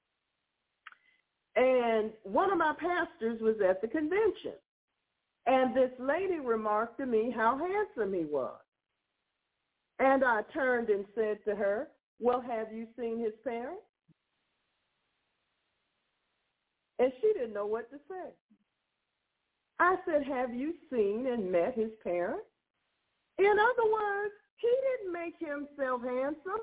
and one of my pastors was at the convention, and this lady remarked to me how handsome he was. And I turned and said to her, well, have you seen his parents? And she didn't know what to say. I said, have you seen and met his parents? In other words, he didn't make himself handsome.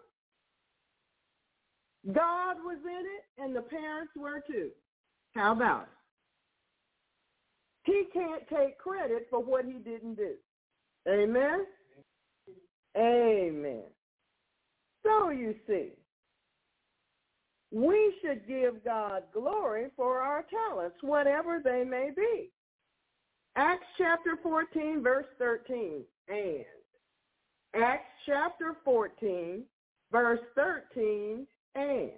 God was in it, and the parents were too. How about it? He can't take credit for what he didn't do. Amen? Amen. So you see, we should give God glory for our talents, whatever they may be. Acts chapter fourteen, verse thirteen, and Acts chapter fourteen, verse thirteen, and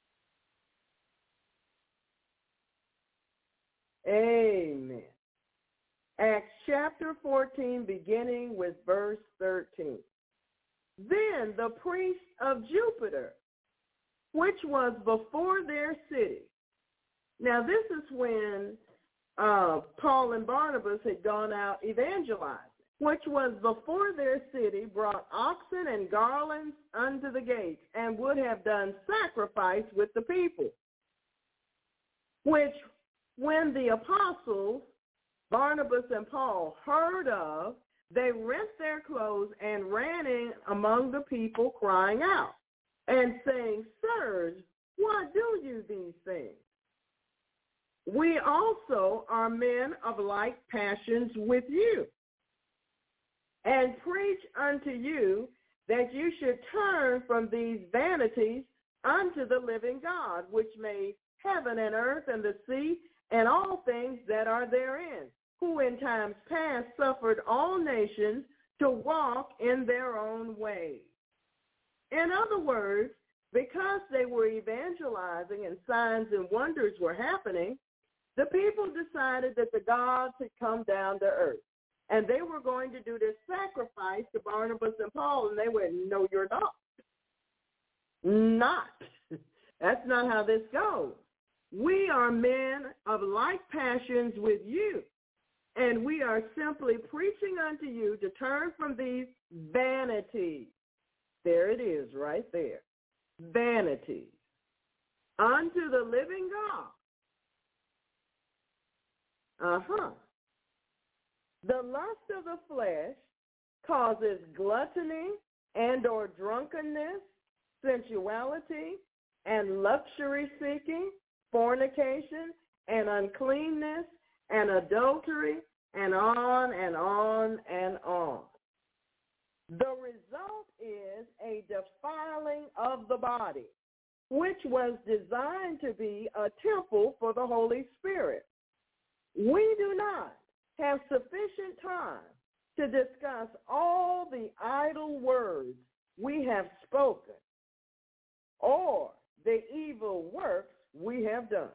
Amen. Acts chapter fourteen, beginning with verse thirteen. Then the priest of Jupiter, which was before their city. Now this is when uh, Paul and Barnabas had gone out evangelizing, which was before their city, brought oxen and garlands unto the gates, and would have done sacrifice with the people. Which when the apostles, Barnabas and Paul, heard of, they rent their clothes and ran in among the people, crying out and saying, sirs, why do you these things? We also are men of like passions with you, and preach unto you that you should turn from these vanities unto the living God, which made heaven and earth and the sea and all things that are therein, who in times past suffered all nations to walk in their own ways. In other words, because they were evangelizing and signs and wonders were happening, the people decided that the gods had come down to earth, and they were going to do this sacrifice to Barnabas and Paul, and they went, no, you're not. Not. That's not how this goes. We are men of like passions with you, and we are simply preaching unto you to turn from these vanities. There it is right there. Vanities. Unto the living God. Uh-huh. The lust of the flesh causes gluttony and or drunkenness, sensuality, and luxury seeking, fornication, and uncleanness, and adultery, and on and on and on. The result is a defiling of the body, which was designed to be a temple for the Holy Spirit. We do not have sufficient time to discuss all the idle words we have spoken or the evil works we have done.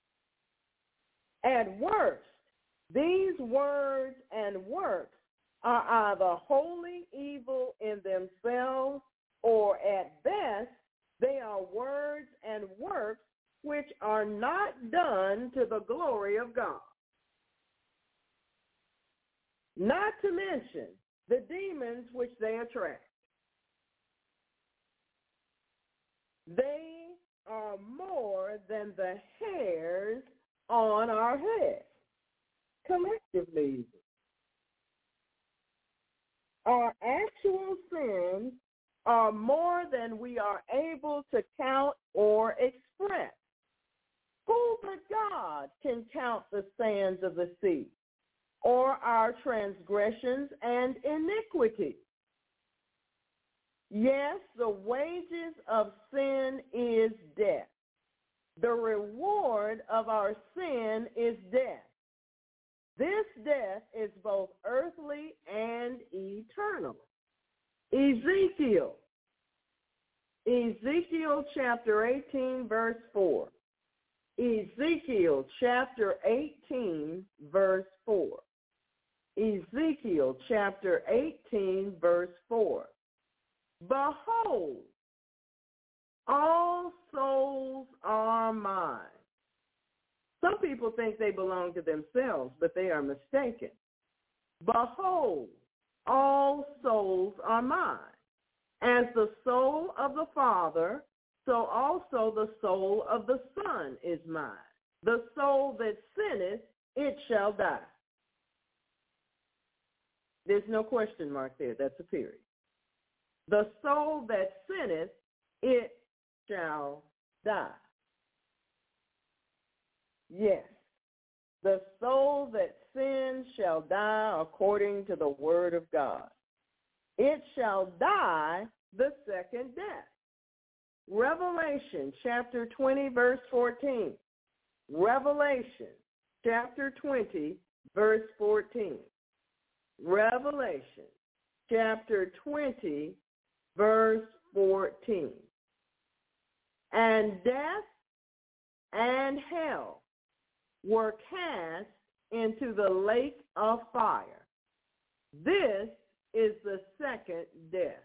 At worst, these words and works are either wholly evil in themselves, or at best, they are words and works which are not done to the glory of God. Not to mention the demons which they attract. They are more than the hairs on our head. Collectively, our actual sins are more than we are able to count or express. Who but God can count the sands of the sea, or our transgressions and iniquity? Yes, the wages of sin is death. The reward of our sin is death. This death is both earthly and eternal. Ezekiel. Ezekiel chapter eighteen, verse four. Ezekiel chapter eighteen, verse four. Ezekiel chapter eighteen, verse four. Behold, all souls are mine. Some people think they belong to themselves, but they are mistaken. Behold, all souls are mine. As the soul of the Father, so also the soul of the Son is mine. The soul that sinneth, it shall die. There's no question mark there. That's a period. The soul that sinneth, it shall die. Yes, the soul that sins shall die according to the word of God. It shall die the second death. Revelation chapter twenty, verse fourteen. Revelation chapter twenty, verse fourteen. Revelation chapter twenty, verse fourteen. And death and hell were cast into the lake of fire. This is the second death.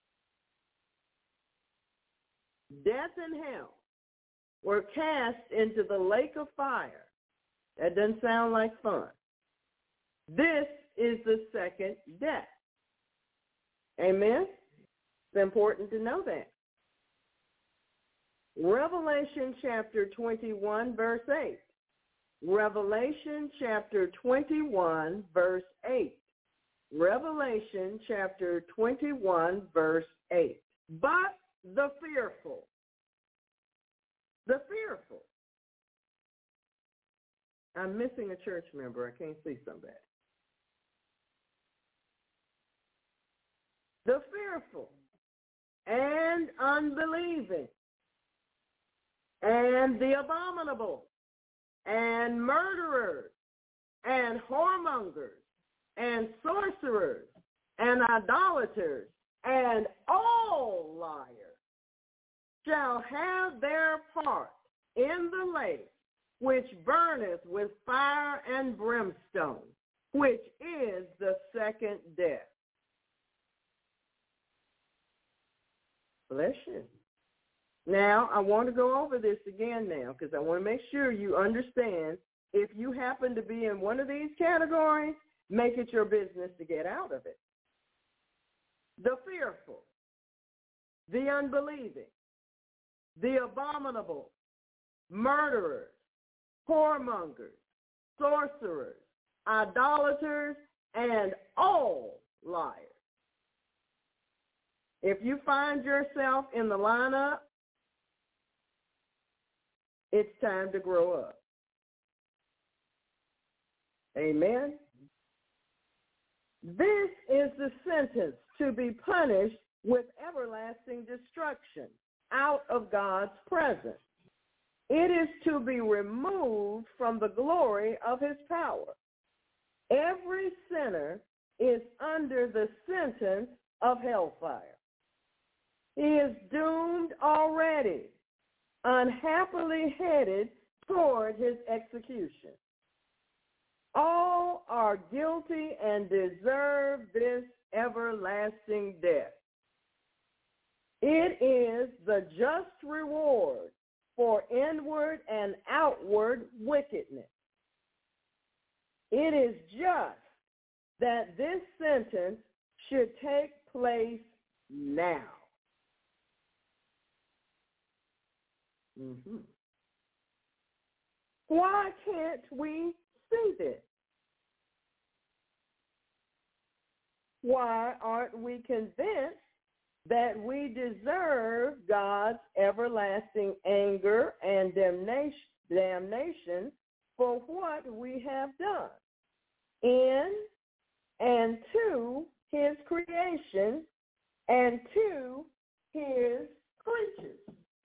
Death and hell were cast into the lake of fire. That doesn't sound like fun. This is the second death. Amen? It's important to know that. Revelation chapter twenty-one, verse eight. Revelation chapter twenty-one, verse eight. Revelation chapter twenty-one, verse eight. But the fearful, the fearful. I'm missing a church member. I can't see somebody. The fearful and unbelieving and the abominable and murderers and whoremongers and sorcerers and idolaters and all liars shall have their part in the lake which burneth with fire and brimstone, which is the second death. Bless you. Now, I want to go over this again now because I want to make sure you understand if you happen to be in one of these categories, make it your business to get out of it. The fearful, the unbelieving, the abominable, murderers, whoremongers, sorcerers, idolaters, and all liars. If you find yourself in the lineup, it's time to grow up. Amen? This is the sentence to be punished with everlasting destruction out of God's presence. It is to be removed from the glory of his power. Every sinner is under the sentence of hellfire. He is doomed already, unhappily headed toward his execution. All are guilty and deserve this everlasting death. It is the just reward for inward and outward wickedness. It is just that this sentence should take place now. Mm-hmm. Why can't we see this? Why aren't we convinced that we deserve God's everlasting anger and damnation, damnation for what we have done in and to his creation and to his creatures?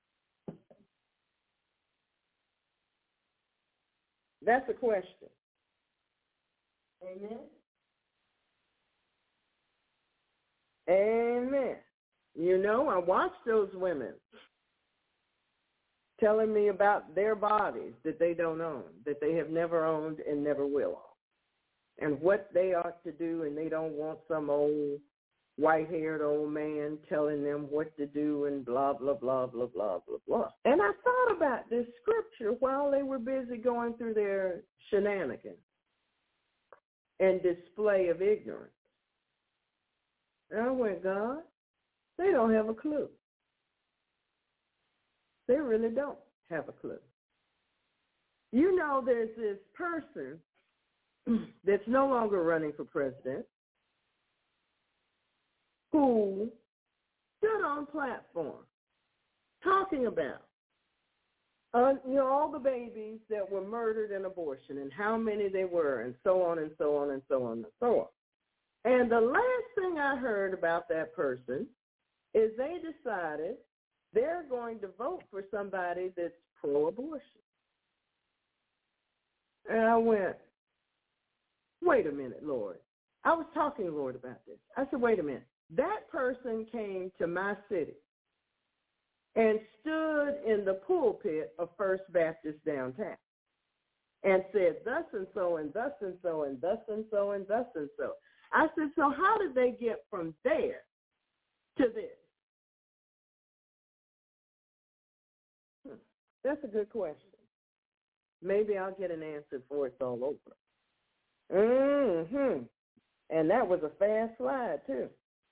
That's a question. Amen? Amen. You know, I watched those women telling me about their bodies that they don't own, that they have never owned and never will own, and what they ought to do, and they don't want some old white-haired old man telling them what to do and blah, blah, blah, blah, blah, blah, blah. And I thought about this scripture while they were busy going through their shenanigans and display of ignorance. And I went, God, they don't have a clue. They really don't have a clue. You know, there's this person that's no longer running for president who stood on platform talking about uh, you know, all the babies that were murdered in abortion and how many they were and so on and so on and so on and so on. And the last thing I heard about that person is they decided they're going to vote for somebody that's pro-abortion. And I went, wait a minute, Lord. I was talking to the Lord about this. I said, wait a minute. That person came to my city and stood in the pulpit of First Baptist downtown and said thus and so and thus and so and thus and so and thus and so. I said, so how did they get from there to this? Hmm. That's a good question. Maybe I'll get an answer before it's all over. Mm-hmm. And that was a fast slide, too.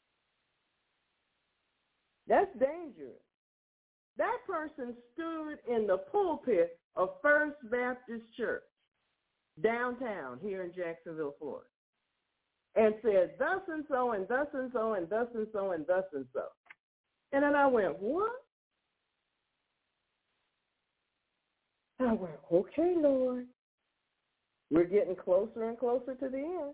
That's dangerous. That person stood in the pulpit of First Baptist Church downtown here in Jacksonville, Florida, and said thus and so and thus and so and thus and so and thus and so. And then I went, what? I went, okay, Lord. We're getting closer and closer to the end.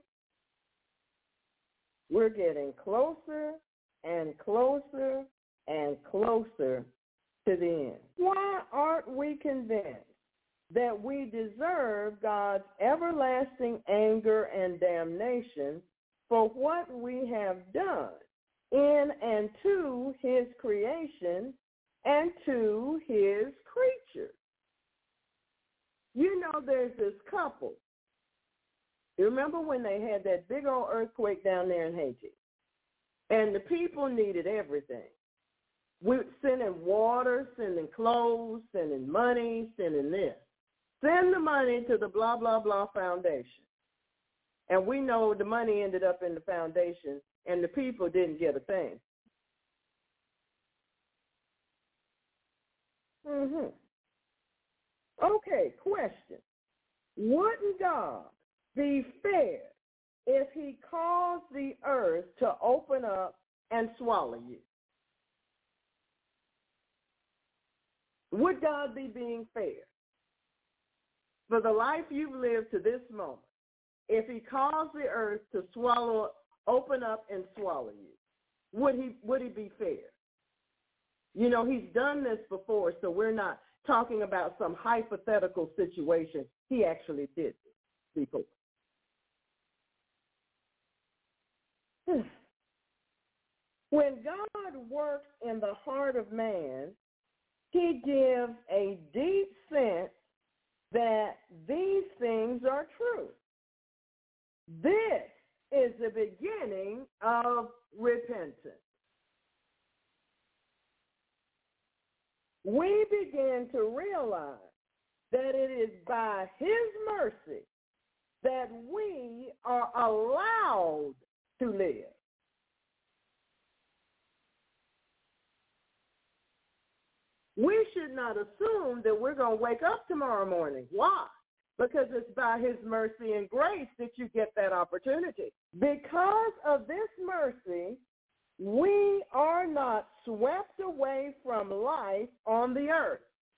We're getting closer and closer and closer to the end. Why aren't we convinced that we deserve God's everlasting anger and damnation for what we have done in and to his creation and to his creatures? You know, there's this couple. You remember when they had that big old earthquake down there in Haiti? And the people needed everything. We were sending water, sending clothes, sending money, sending this. Send the money to the blah, blah, blah foundation. And we know the money ended up in the foundation, and the people didn't get a thing. Mm-hmm. Okay, question. Wouldn't God be fair if he caused the earth to open up and swallow you? Would God be being fair? For the life you've lived to this moment, if he caused the earth to swallow, open up and swallow you, would he, would he be fair? You know, he's done this before, so we're not talking about some hypothetical situation. He actually did this before. When God works in the heart of man, he gives a deep sense that these things are true. This is the beginning of repentance. We begin to realize that it is by his mercy that we are allowed to live. We should not assume that we're going to wake up tomorrow morning. Why? Because it's by his mercy and grace that you get that opportunity. Because of this mercy, we are not swept away from life on the earth.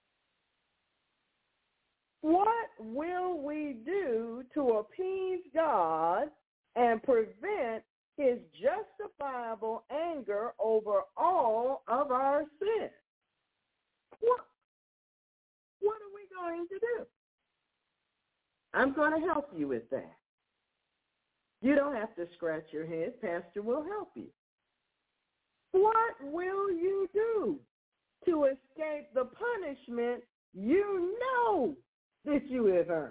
What will we do to appease God and prevent his justifiable anger over all of our sins? What, what are we going to do? I'm going to help you with that. You don't have to scratch your head. Pastor will help you. What will you do to escape the punishment you know that you have earned?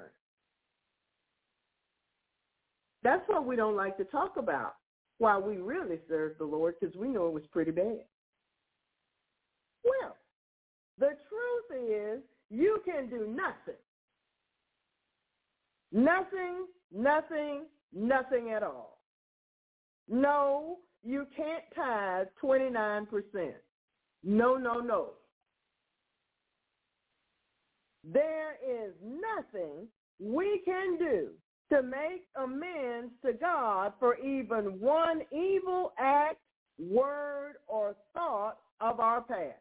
That's what we don't like to talk about while we really serve the Lord, because we know it was pretty bad. Well, the truth is you can do nothing. Nothing, nothing, nothing at all. No, you can't tithe twenty-nine percent. No, no, no. There is nothing we can do to make amends to God for even one evil act, word, or thought of our past.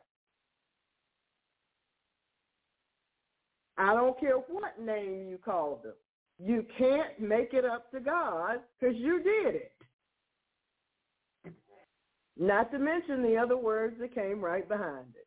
I don't care what name you call them. You can't make it up to God because you did it. Not to mention the other words that came right behind it.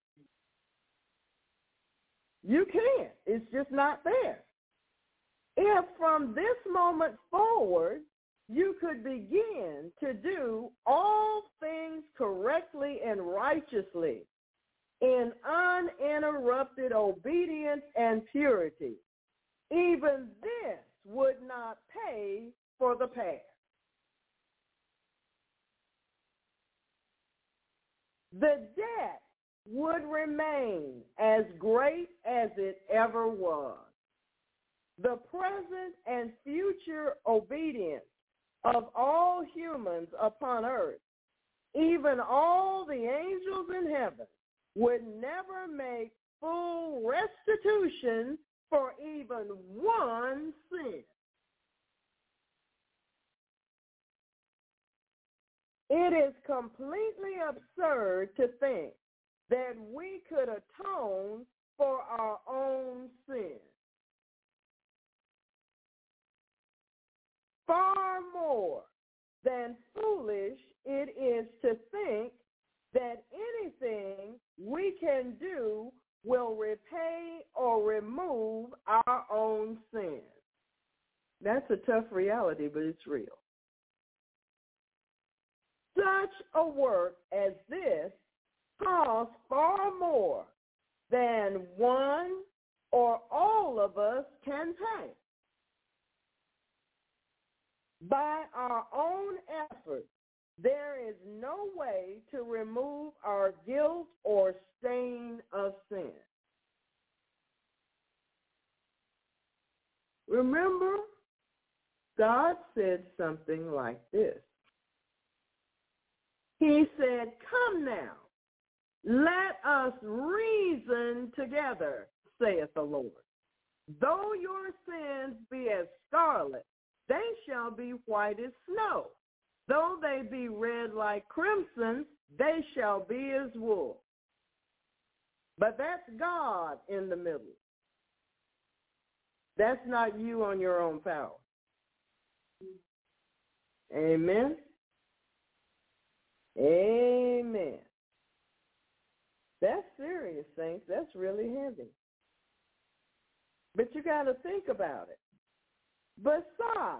You can't. It's just not there. If from this moment forward you could begin to do all things correctly and righteously in uninterrupted obedience and purity, even this would not pay for the past. The debt would remain as great as it ever was. The present and future obedience of all humans upon earth, even all the angels in heaven, would never make full restitution for even one sin. It is completely absurd to think that we could atone for our own sin. Far more than foolish it is to think that anything we can do will repay or remove our own sins. That's a tough reality, but it's real. Such a work as this costs far more than one or all of us can pay. By our own efforts, there is no way to remove our guilt or stain of sin. Remember, God said something like this. He said, "Come now, let us reason together, saith the Lord. Though your sins be as scarlet, they shall be white as snow. Though they be red like crimson, they shall be as wool." But that's God in the middle. That's not you on your own power. Amen. Amen. That's serious, saints. That's really heavy. But you got to think about it. Besides,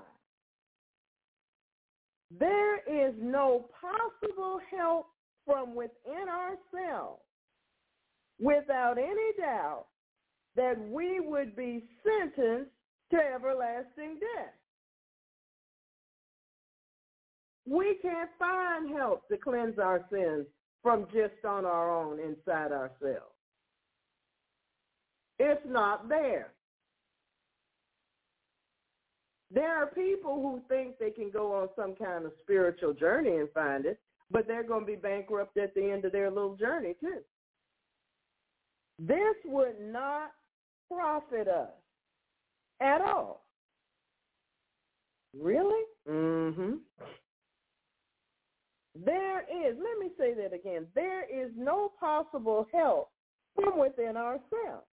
there is no possible help from within ourselves without any doubt that we would be sentenced to everlasting death. We can't find help to cleanse our sins from just on our own inside ourselves. It's not there. There are people who think they can go on some kind of spiritual journey and find it, but they're going to be bankrupt at the end of their little journey too. This would not profit us at all. Really? Mm-hmm. There is, let me say that again, there is no possible help from within ourselves.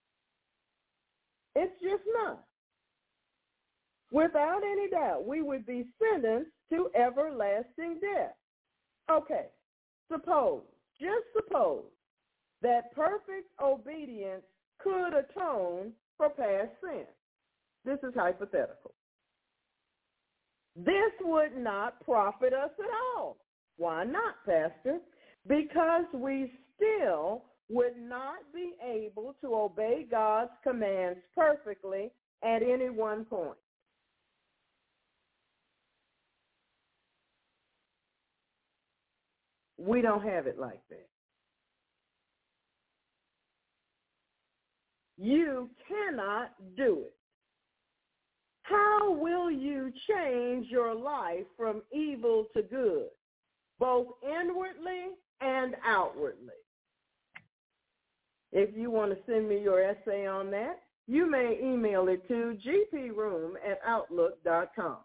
It's just not. Without any doubt, we would be sentenced to everlasting death. Okay, suppose, just suppose, that perfect obedience could atone for past sin. This is hypothetical. This would not profit us at all. Why not, Pastor? Because we still would not be able to obey God's commands perfectly at any one point. We don't have it like that. You cannot do it. How will you change your life from evil to good, both inwardly and outwardly? If you want to send me your essay on that, you may email it to g p room at outlook dot com.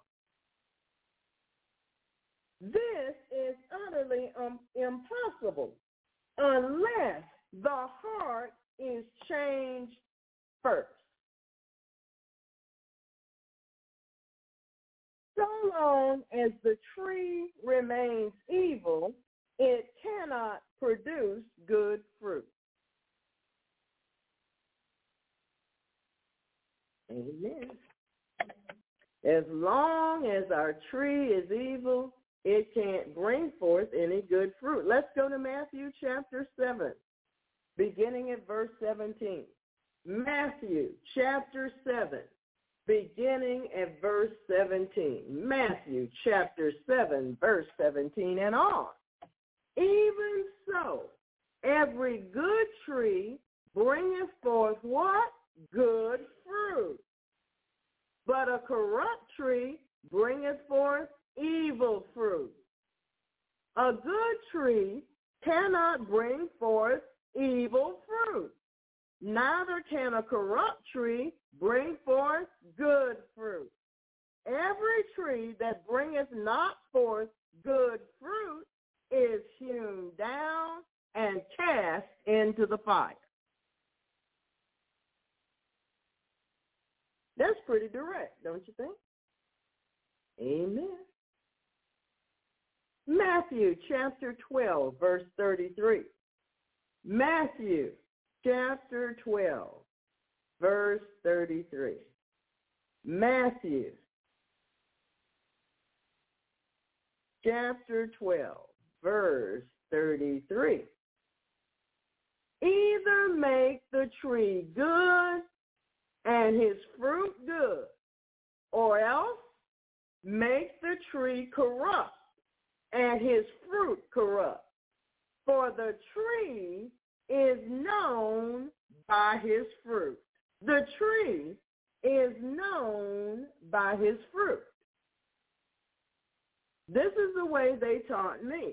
This is utterly um, impossible unless the heart is changed first. So long as the tree remains evil, it cannot produce good fruit. Amen. As long as our tree is evil, it can't bring forth any good fruit. Let's go to Matthew chapter seven, beginning at verse seventeen. Matthew chapter seven, beginning at verse seventeen. Matthew chapter seven, verse seventeen and on. Even so, every good tree bringeth forth what? Good fruit. But a corrupt tree bringeth forth evil fruit. A good tree cannot bring forth evil fruit. Neither can a corrupt tree bring forth good fruit. Every tree that bringeth not forth good fruit is hewn down and cast into the fire. That's pretty direct, don't you think? Amen. Matthew chapter twelve, verse thirty-three. Matthew chapter twelve, verse thirty-three. Matthew chapter twelve, verse thirty-three. Either make the tree good and his fruit good, or else make the tree corrupt and his fruit corrupt. For the tree is known by his fruit. The tree is known by his fruit. This is the way they taught me.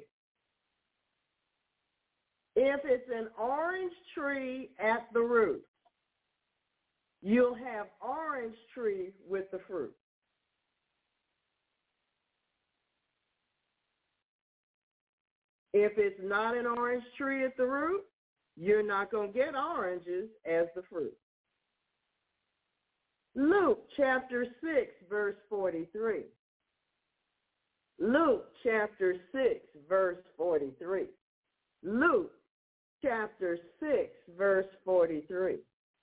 If it's an orange tree at the root, you'll have orange tree with the fruit. If it's not an orange tree at the root, you're not going to get oranges as the fruit. Luke chapter six, verse forty-three. Luke chapter six, verse forty-three. Luke chapter six, verse forty-three.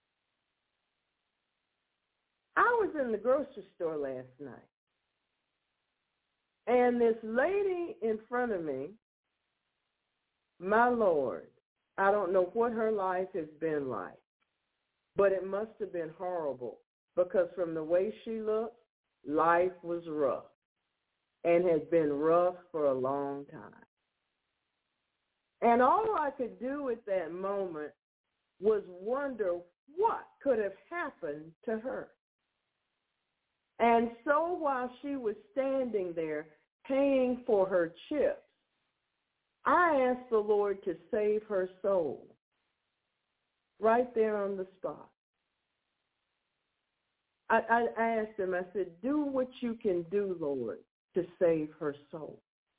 I was in the grocery store last night, and this lady in front of me, my Lord, I don't know what her life has been like, but it must have been horrible because from the way she looked, life was rough and has been rough for a long time. And all I could do at that moment was wonder what could have happened to her. And so while she was standing there paying for her chips, I asked the Lord to save her soul. right there on the spot. I, I, I asked him, I said, do what you can do, Lord, to save her soul.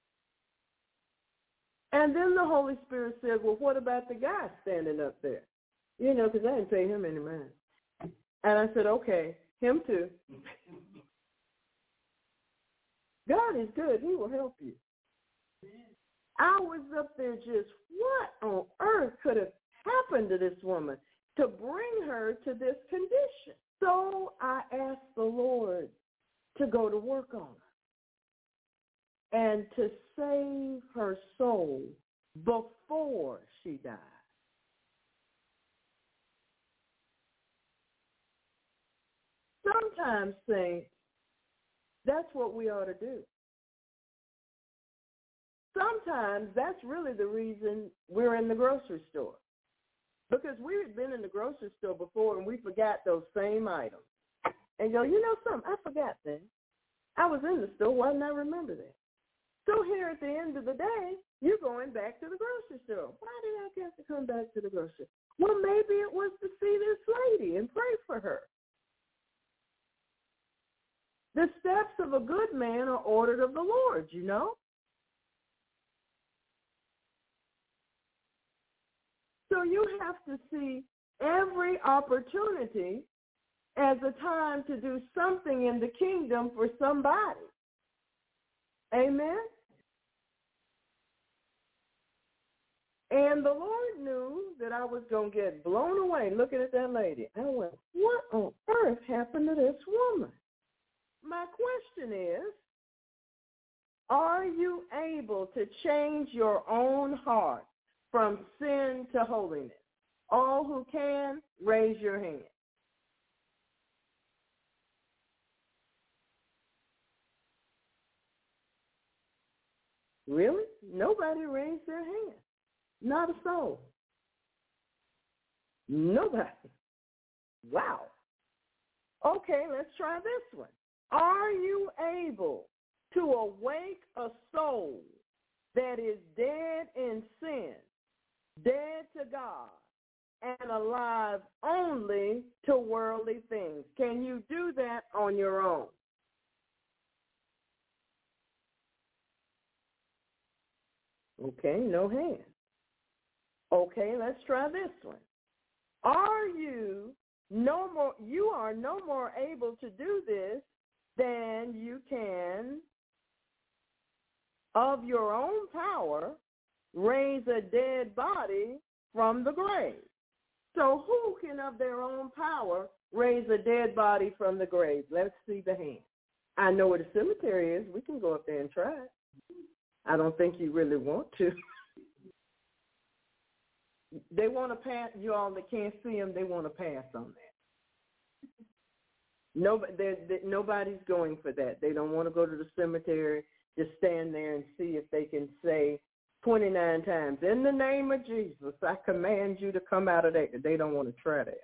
And then the Holy Spirit said, well, what about the guy standing up there? You know, because I didn't pay him any mind. And I said, okay, him too. God is good. He will help you. I was up there just, what on earth could have happened to this woman to bring her to this condition? So I asked the Lord to go to work on her and to save her soul before she died. Sometimes, saints, that's what we ought to do. Sometimes that's really the reason we're in the grocery store. Because we've been in the grocery store before and we forgot those same items. And go, you know something, I forgot that. I was in the store, why didn't I remember that? So here at the end of the day, you're going back to the grocery store. Why did I have to come back to the grocery store? Well, maybe it was to see this lady and pray for her. The steps of a good man are ordered of the Lord, you know. So you have to see every opportunity as a time to do something in the kingdom for somebody. Amen? And the Lord knew that I was going to get blown away looking at that lady. I went, what on earth happened to this woman? My question is, are you able to change your own heart from sin to holiness? All who can, raise your hand. Really? Nobody raised their hand. Not a soul. Nobody. Wow. Okay, let's try this one. Are you able to awake a soul that is dead in sin, dead to God, and alive only to worldly things? Can you do that on your own? Okay, no hands. Okay, let's try this one. Are you no more you are no more able to do this than you can of your own power raise a dead body from the grave? So who can of their own power raise a dead body from the grave? Let's see the hand. I know where the cemetery is. We can go up there and try it. I don't think you really want to. They want to pass, you all that can't see them, they want to pass on that. Nobody, they're, they're, nobody's going for that. They don't want to go to the cemetery, just stand there and see if they can say twenty-nine times, in the name of Jesus, I command you to come out of that. They don't want to try that.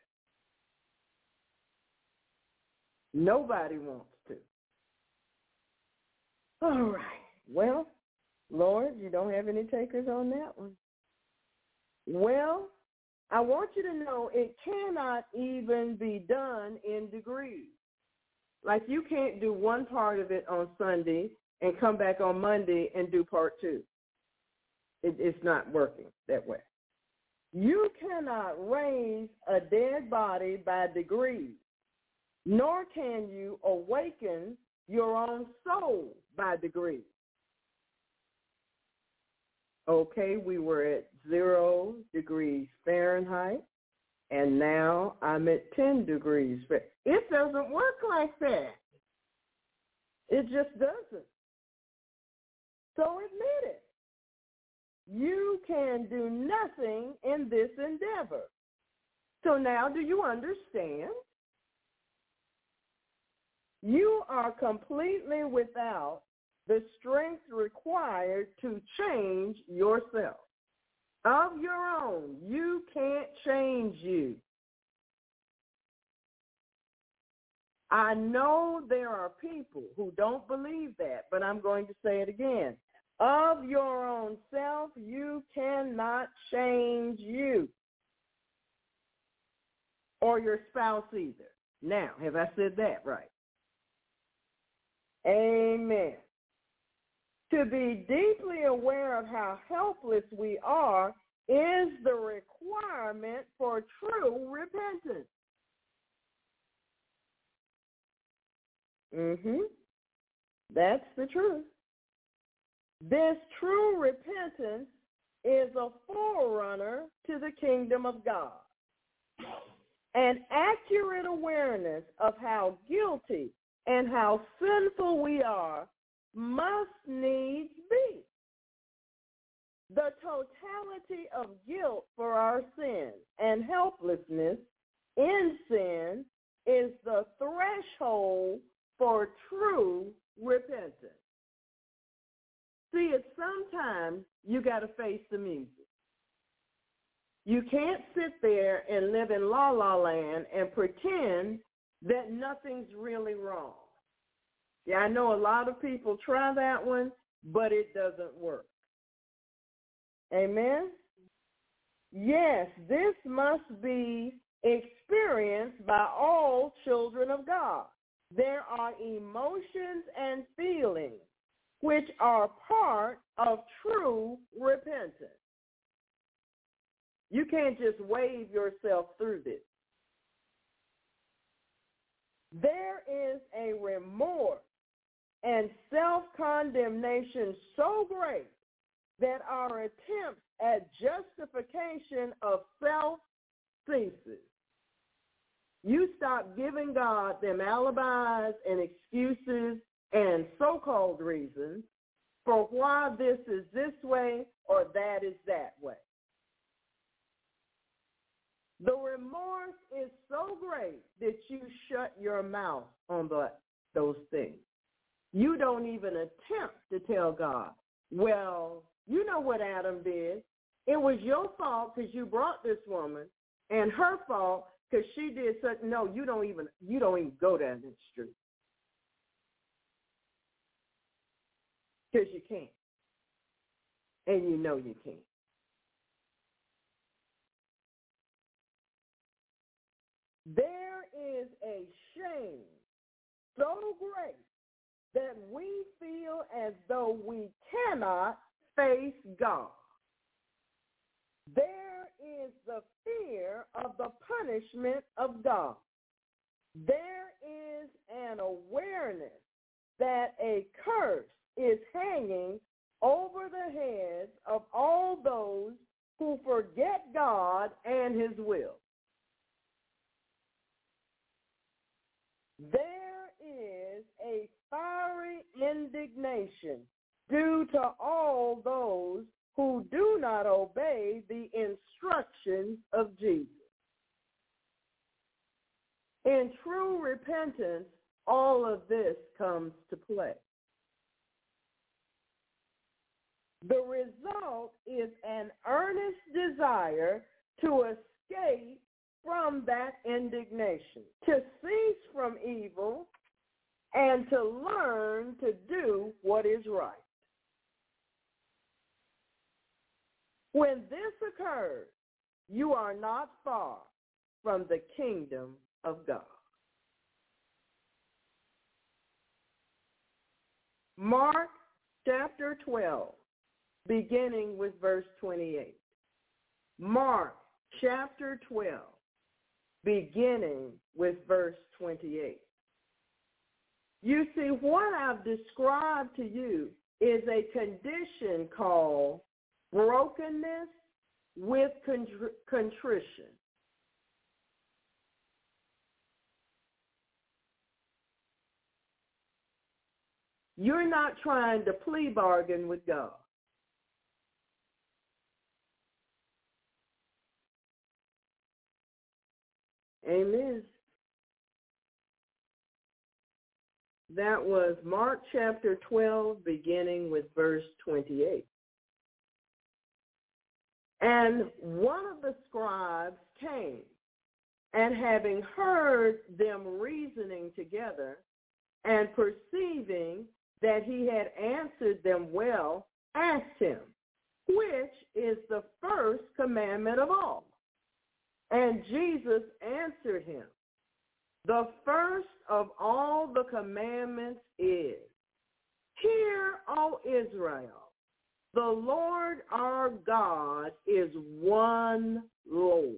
Nobody wants to. All right. Well, Lord, you don't have any takers on that one. Well, I want you to know it cannot even be done in degrees. Like you can't do one part of it on Sunday and come back on Monday and do part two. It, it's not working that way. You cannot raise a dead body by degrees, nor can you awaken your own soul by degrees. Okay, we were at zero degrees Fahrenheit, and now I'm at ten degrees Fahrenheit. It doesn't work like that. It just doesn't. So admit it. You can do nothing in this endeavor. So now do you understand? You are completely without the strength required to change yourself. Of your own, you can't change you. I know there are people who don't believe that, but I'm going to say it again. Of your own self, you cannot change you. or your spouse either. Now, have I said that right? Amen. To be deeply aware of how helpless we are is the requirement for true repentance. Mm-hmm. That's the truth. This true repentance is a forerunner to the kingdom of God. An accurate awareness of how guilty and how sinful we are must needs be. The totality of guilt for our sin and helplessness in sin is the threshold for true repentance. See, it's sometimes you got to face the music. You can't sit there and live in la-la land and pretend that nothing's really wrong. Yeah, I know a lot of people try that one, but it doesn't work. Amen? Yes, this must be experienced by all children of God. There are emotions and feelings which are part of true repentance. You can't just wave yourself through this. There is a remorse and self-condemnation so great that our attempts at justification of self ceases. You stop giving God them alibis and excuses and so-called reasons for why this is this way or that is that way. The remorse is so great that you shut your mouth on the, those things. You don't even attempt to tell God, well, you know what Adam did. It was your fault because you brought this woman, and her fault because she did such. No, you don't even you don't even go down that street because you can't, and you know you can't. There is a shame so great that we feel as though we cannot face God. There is the fear of the punishment of God. There is an awareness that a curse is hanging over the heads of all those who forget God and his will. There is a fiery indignation due to all those who do not obey the instructions of Jesus. In true repentance, all of this comes to play. The result is an earnest desire to escape from that indignation, to cease from evil, and to learn to do what is right. When this occurs, you are not far from the kingdom of God. Mark chapter twelve, beginning with verse twenty-eight. Mark chapter twelve, beginning with verse twenty-eight. You see, what I've described to you is a condition called brokenness with contr- contrition. You're not trying to plea bargain with God. Amen. That was Mark chapter twelve, beginning with verse twenty-eight. And one of the scribes came, and having heard them reasoning together, and perceiving that he had answered them well, asked him, which is the first commandment of all? And Jesus answered him, the first of all the commandments is, hear, O Israel, the Lord our God is one Lord.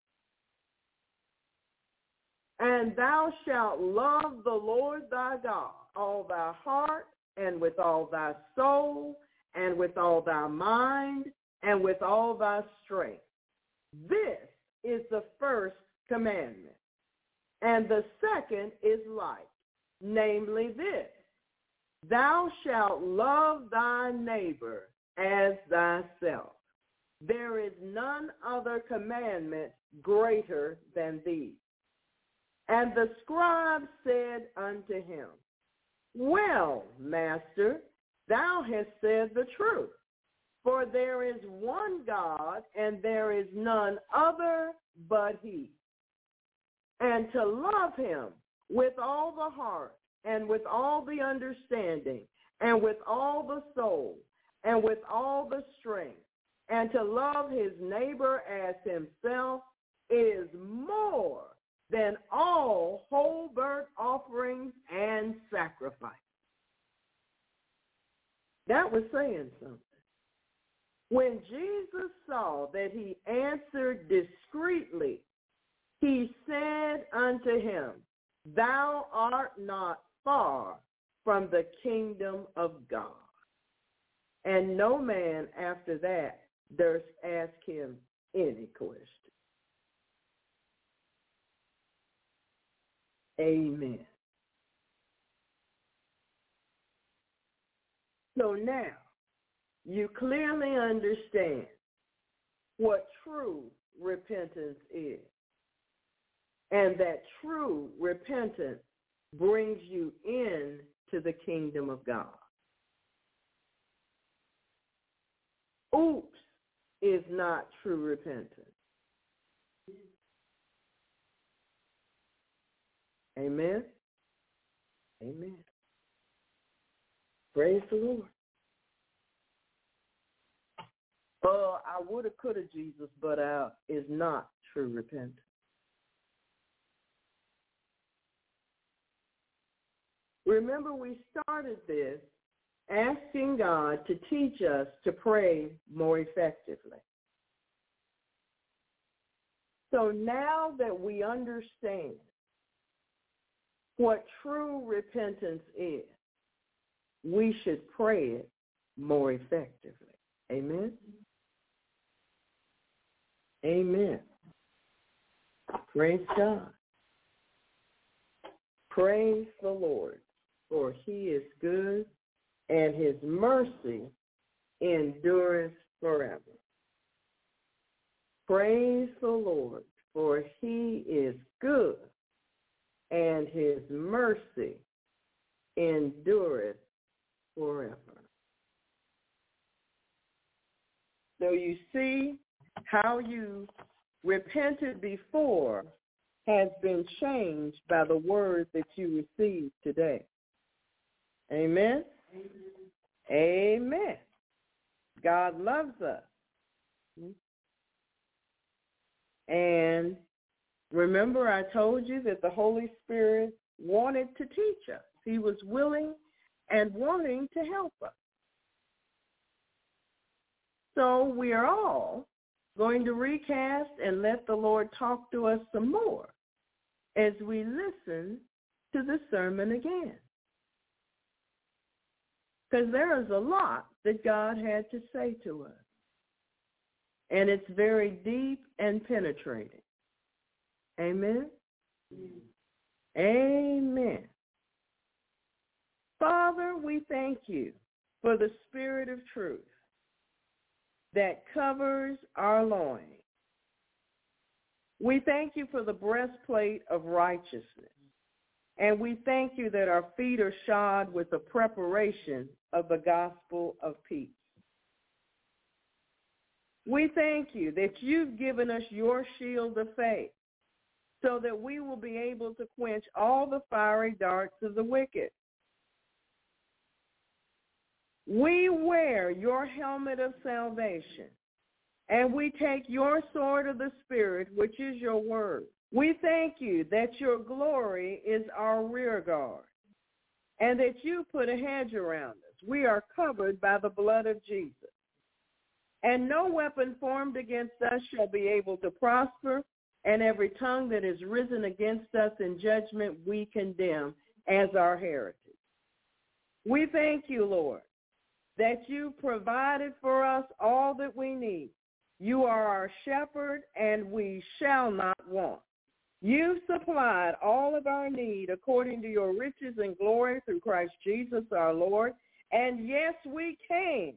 And thou shalt love the Lord thy God, all thy heart, and with all thy soul, and with all thy mind, and with all thy strength. This is the first commandment. And the second is like, namely this, thou shalt love thy neighbor as thyself. There is none other commandment greater than these. And the scribe said unto him, well, master, thou hast said the truth. For there is one God, and there is none other but he. And to love him with all the heart, and with all the understanding, and with all the soul, and with all the strength, and to love his neighbor as himself is more than all whole burnt offerings and sacrifice. That was saying something. When Jesus saw that he answered discreetly, he said unto him, thou art not far from the kingdom of God. And no man after that durst ask him any question. Amen. So now, you clearly understand what true repentance is. And that true repentance brings you in to the kingdom of God. Oops is not true repentance. Amen? Amen. Praise the Lord. Oh, I woulda, coulda, Jesus, but uh, is not true repentance. Remember, we started this asking God to teach us to pray more effectively. So now that we understand what true repentance is, we should pray it more effectively. Amen? Amen. Praise God. Praise the Lord, for he is good, and his mercy endureth forever. Praise the Lord, for he is good, and his mercy endureth forever. So you see how you repented before has been changed by the word that you received today. Amen? Amen. Amen. God loves us. And remember, I told you that the Holy Spirit wanted to teach us. He was willing and wanting to help us. So we are all going to recast and let the Lord talk to us some more as we listen to the sermon again. Because there is a lot that God had to say to us. And it's very deep and penetrating. Amen? Amen. Father, we thank you for the spirit of truth that covers our loins. We thank you for the breastplate of righteousness. And we thank you that our feet are shod with the preparation of the gospel of peace. We thank you that you've given us your shield of faith so that we will be able to quench all the fiery darts of the wicked. We wear your helmet of salvation, and we take your sword of the Spirit, which is your word. We thank you that your glory is our rear guard, and that you put a hedge around us. We are covered by the blood of Jesus. And no weapon formed against us shall be able to prosper, and every tongue that is risen against us in judgment we condemn as our heritage. We thank you, Lord, that you provided for us all that we need. You are our shepherd, and we shall not want. You've supplied all of our need according to your riches and glory through Christ Jesus our Lord. And yes, we can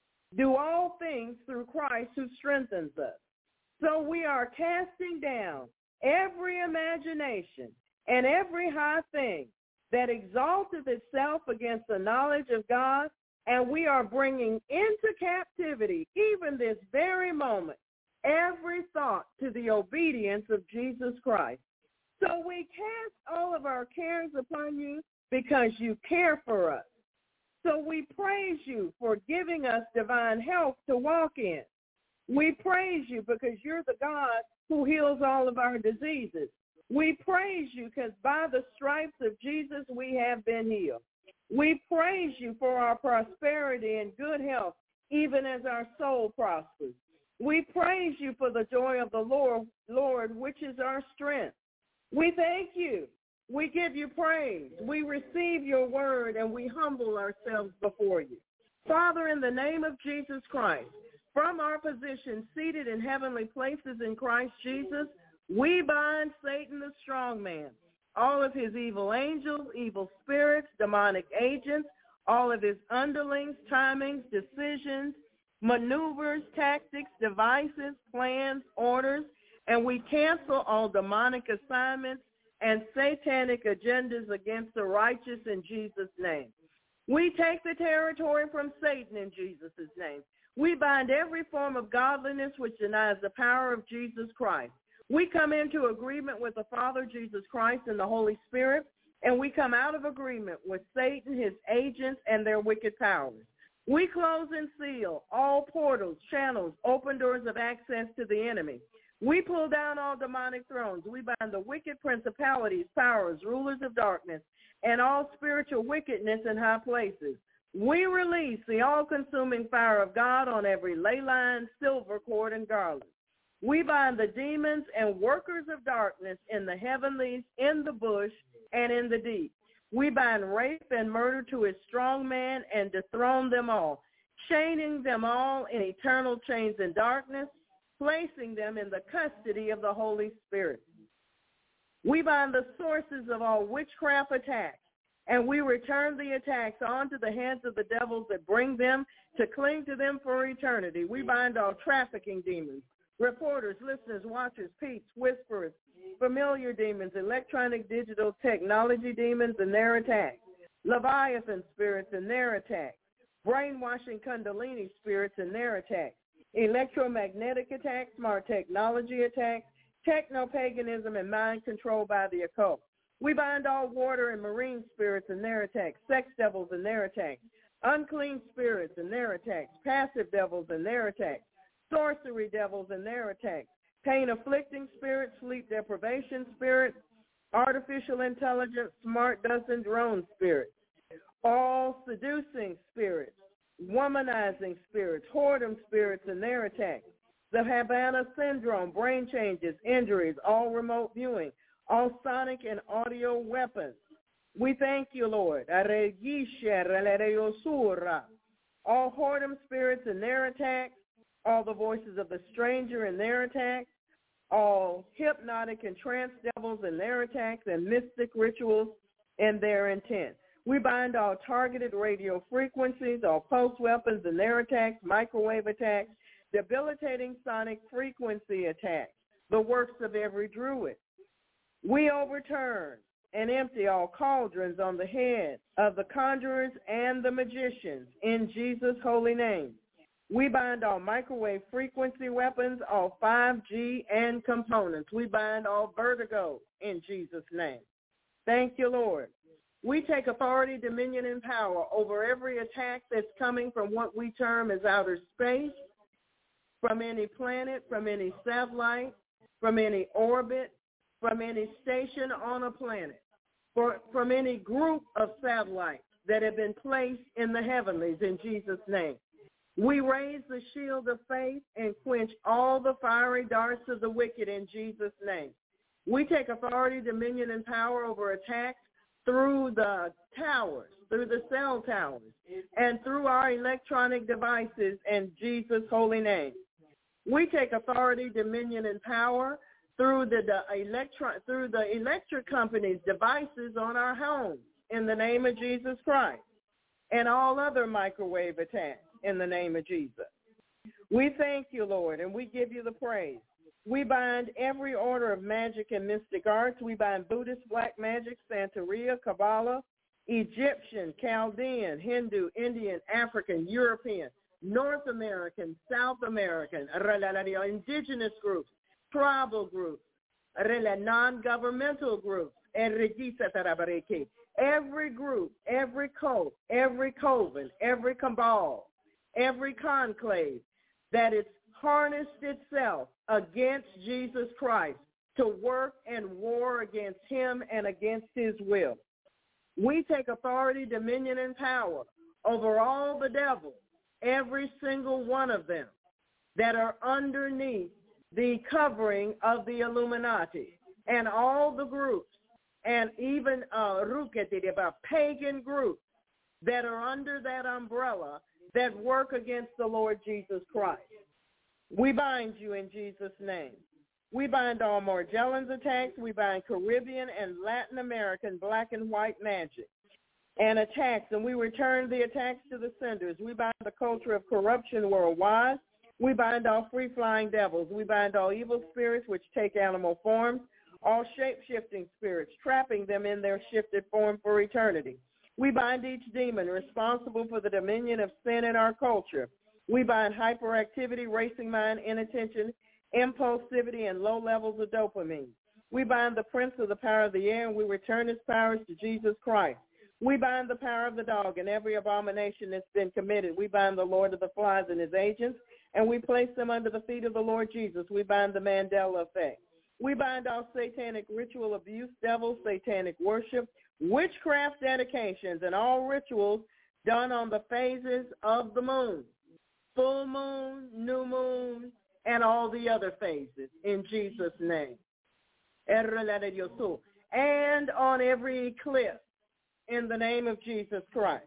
do all things through Christ who strengthens us. So we are casting down every imagination and every high thing that exalteth itself against the knowledge of God, and we are bringing into captivity, even this very moment, every thought to the obedience of Jesus Christ. So we cast all of our cares upon you because you care for us. So we praise you for giving us divine health to walk in. We praise you because you're the God who heals all of our diseases. We praise you because by the stripes of Jesus we have been healed. We praise you for our prosperity and good health, even as our soul prospers. We praise you for the joy of the Lord, Lord, which is our strength. We thank you. We give you praise. We receive your word, and we humble ourselves before you. Father, in the name of Jesus Christ, from our position seated in heavenly places in Christ Jesus, we bind Satan the strong man, all of his evil angels, evil spirits, demonic agents, all of his underlings, timings, decisions, maneuvers, tactics, devices, plans, orders, and we cancel all demonic assignments and satanic agendas against the righteous in Jesus' name. We take the territory from Satan in Jesus' name. We bind every form of godliness which denies the power of Jesus Christ. We come into agreement with the Father, Jesus Christ, and the Holy Spirit, and we come out of agreement with Satan, his agents, and their wicked powers. We close and seal all portals, channels, open doors of access to the enemy. We pull down all demonic thrones. We bind the wicked principalities, powers, rulers of darkness, and all spiritual wickedness in high places. We release the all-consuming fire of God on every ley line, silver cord, and garland. We bind the demons and workers of darkness in the heavenlies, in the bush, and in the deep. We bind rape and murder to his strong man and dethrone them all, chaining them all in eternal chains in darkness, placing them in the custody of the Holy Spirit. We bind the sources of all witchcraft attacks, and we return the attacks onto the heads of the devils that bring them to cling to them for eternity. We bind all trafficking demons, reporters, listeners, watchers, peeps, whisperers, familiar demons, electronic digital technology demons and their attacks, Leviathan spirits and their attacks, brainwashing Kundalini spirits and their attacks, electromagnetic attacks, smart technology attacks, techno-paganism, and mind control by the occult. We bind all water and marine spirits and their attacks, sex devils and their attacks, unclean spirits and their attacks, passive devils and their attacks, sorcery devils and their attacks, pain-afflicting spirits, sleep deprivation spirits, artificial intelligence, smart dozen drone spirits, all seducing spirits, womanizing spirits, whoredom spirits and their attacks, the Havana syndrome, brain changes, injuries, all remote viewing, all sonic and audio weapons. We thank you, Lord. All whoredom spirits and their attacks, all the voices of the stranger and their attacks, all hypnotic and trance devils and their attacks, and mystic rituals and their intent. We bind all targeted radio frequencies, all pulse weapons and their attacks, microwave attacks, debilitating sonic frequency attacks, the works of every druid. We overturn and empty all cauldrons on the head of the conjurers and the magicians in Jesus' holy name. We bind all microwave frequency weapons, all five G and components. We bind all vertigo in Jesus' name. Thank you, Lord. We take authority, dominion, and power over every attack that's coming from what we term as outer space, from any planet, from any satellite, from any orbit, from any station on a planet, for, from any group of satellites that have been placed in the heavenlies in Jesus' name. We raise the shield of faith and quench all the fiery darts of the wicked in Jesus' name. We take authority, dominion, and power over attacks through the towers, through the cell towers, and through our electronic devices in Jesus' holy name. We take authority, dominion, and power through the, the electron through the electric company's devices on our homes in the name of Jesus Christ, and all other microwave attacks in the name of Jesus. We thank you, Lord, and we give you the praise. We bind every order of magic and mystic arts. We bind Buddhist, black magic, Santeria, Kabbalah, Egyptian, Chaldean, Hindu, Indian, African, European, North American, South American, indigenous groups, tribal groups, non-governmental groups, every group, every cult, every coven, every cabal, every conclave that has harnessed itself against Jesus Christ to work and war against him and against his will. We take authority, dominion, and power over all the devils, every single one of them that are underneath the covering of the Illuminati, and all the groups, and even uh, pagan groups that are under that umbrella that work against the Lord Jesus Christ. We bind you in Jesus' name. We bind all Morgellons attacks. We bind Caribbean and Latin American black and white magic and attacks, and we return the attacks to the senders. We bind the culture of corruption worldwide. We bind all free-flying devils. We bind all evil spirits which take animal forms, all shape-shifting spirits, trapping them in their shifted form for eternity. We bind each demon responsible for the dominion of sin in our culture. We bind hyperactivity, racing mind, inattention, impulsivity, and low levels of dopamine. We bind the prince of the power of the air, and we return his powers to Jesus Christ. We bind the power of the dog and every abomination that's been committed. We bind the Lord of the flies and his agents, and we place them under the feet of the Lord Jesus. We bind the Mandela effect. We bind all satanic ritual abuse, devils, satanic worship, witchcraft dedications, and all rituals done on the phases of the moon, full moon, new moon, and all the other phases in Jesus' name. And on every eclipse in the name of Jesus Christ.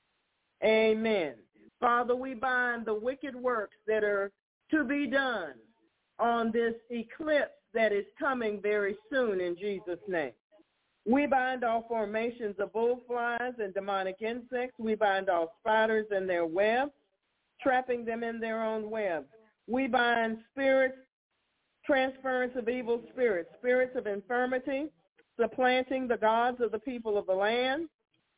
Amen. Father, we bind the wicked works that are to be done on this eclipse that is coming very soon in Jesus' name. We bind all formations of bullflies and demonic insects. We bind all spiders and their webs, trapping them in their own webs. We bind spirits, transference of evil spirits, spirits of infirmity, supplanting the gods of the people of the land,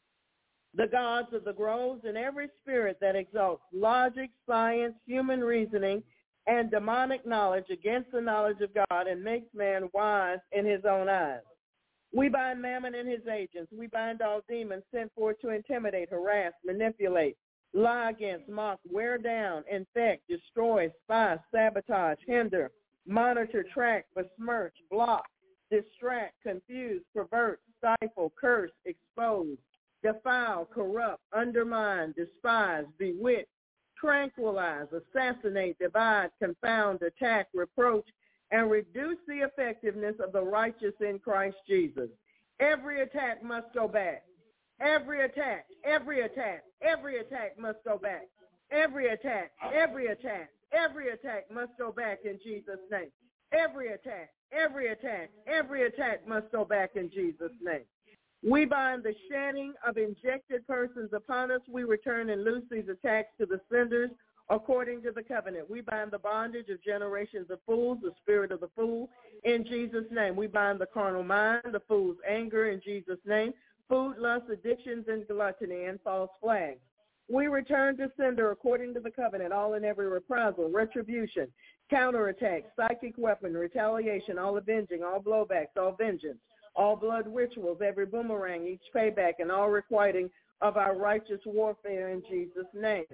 the gods of the groves, and every spirit that exalts logic, science, human reasoning, and demonic knowledge against the knowledge of God and makes man wise in his own eyes. We bind Mammon and his agents. We bind all demons sent forth to intimidate, harass, manipulate, lie against, mock, wear down, infect, destroy, spy, sabotage, hinder, monitor, track, besmirch, block, distract, confuse, pervert, stifle, curse, expose, defile, corrupt, undermine, despise, bewitch, tranquilize, assassinate, divide, confound, attack, reproach, and reduce the effectiveness of the righteous in Christ Jesus. Every attack must go back. Every attack, every attack, every attack must go back. Every attack, every attack, every attack must go back in Jesus' name. Every attack, every attack, every attack must go back in Jesus' name. We bind the shedding of injected persons upon us. We return and loose these attacks to the senders according to the covenant. We bind the bondage of generations of fools, the spirit of the fool, in Jesus' name. We bind the carnal mind, the fool's anger, in Jesus' name, food, lust, addictions, and gluttony, and false flags. We return to sender according to the covenant, all and every reprisal, retribution, counterattack, psychic weapon, retaliation, all avenging, all blowbacks, all vengeance, all blood rituals, every boomerang, each payback, and all requiting of our righteous warfare in Jesus' name.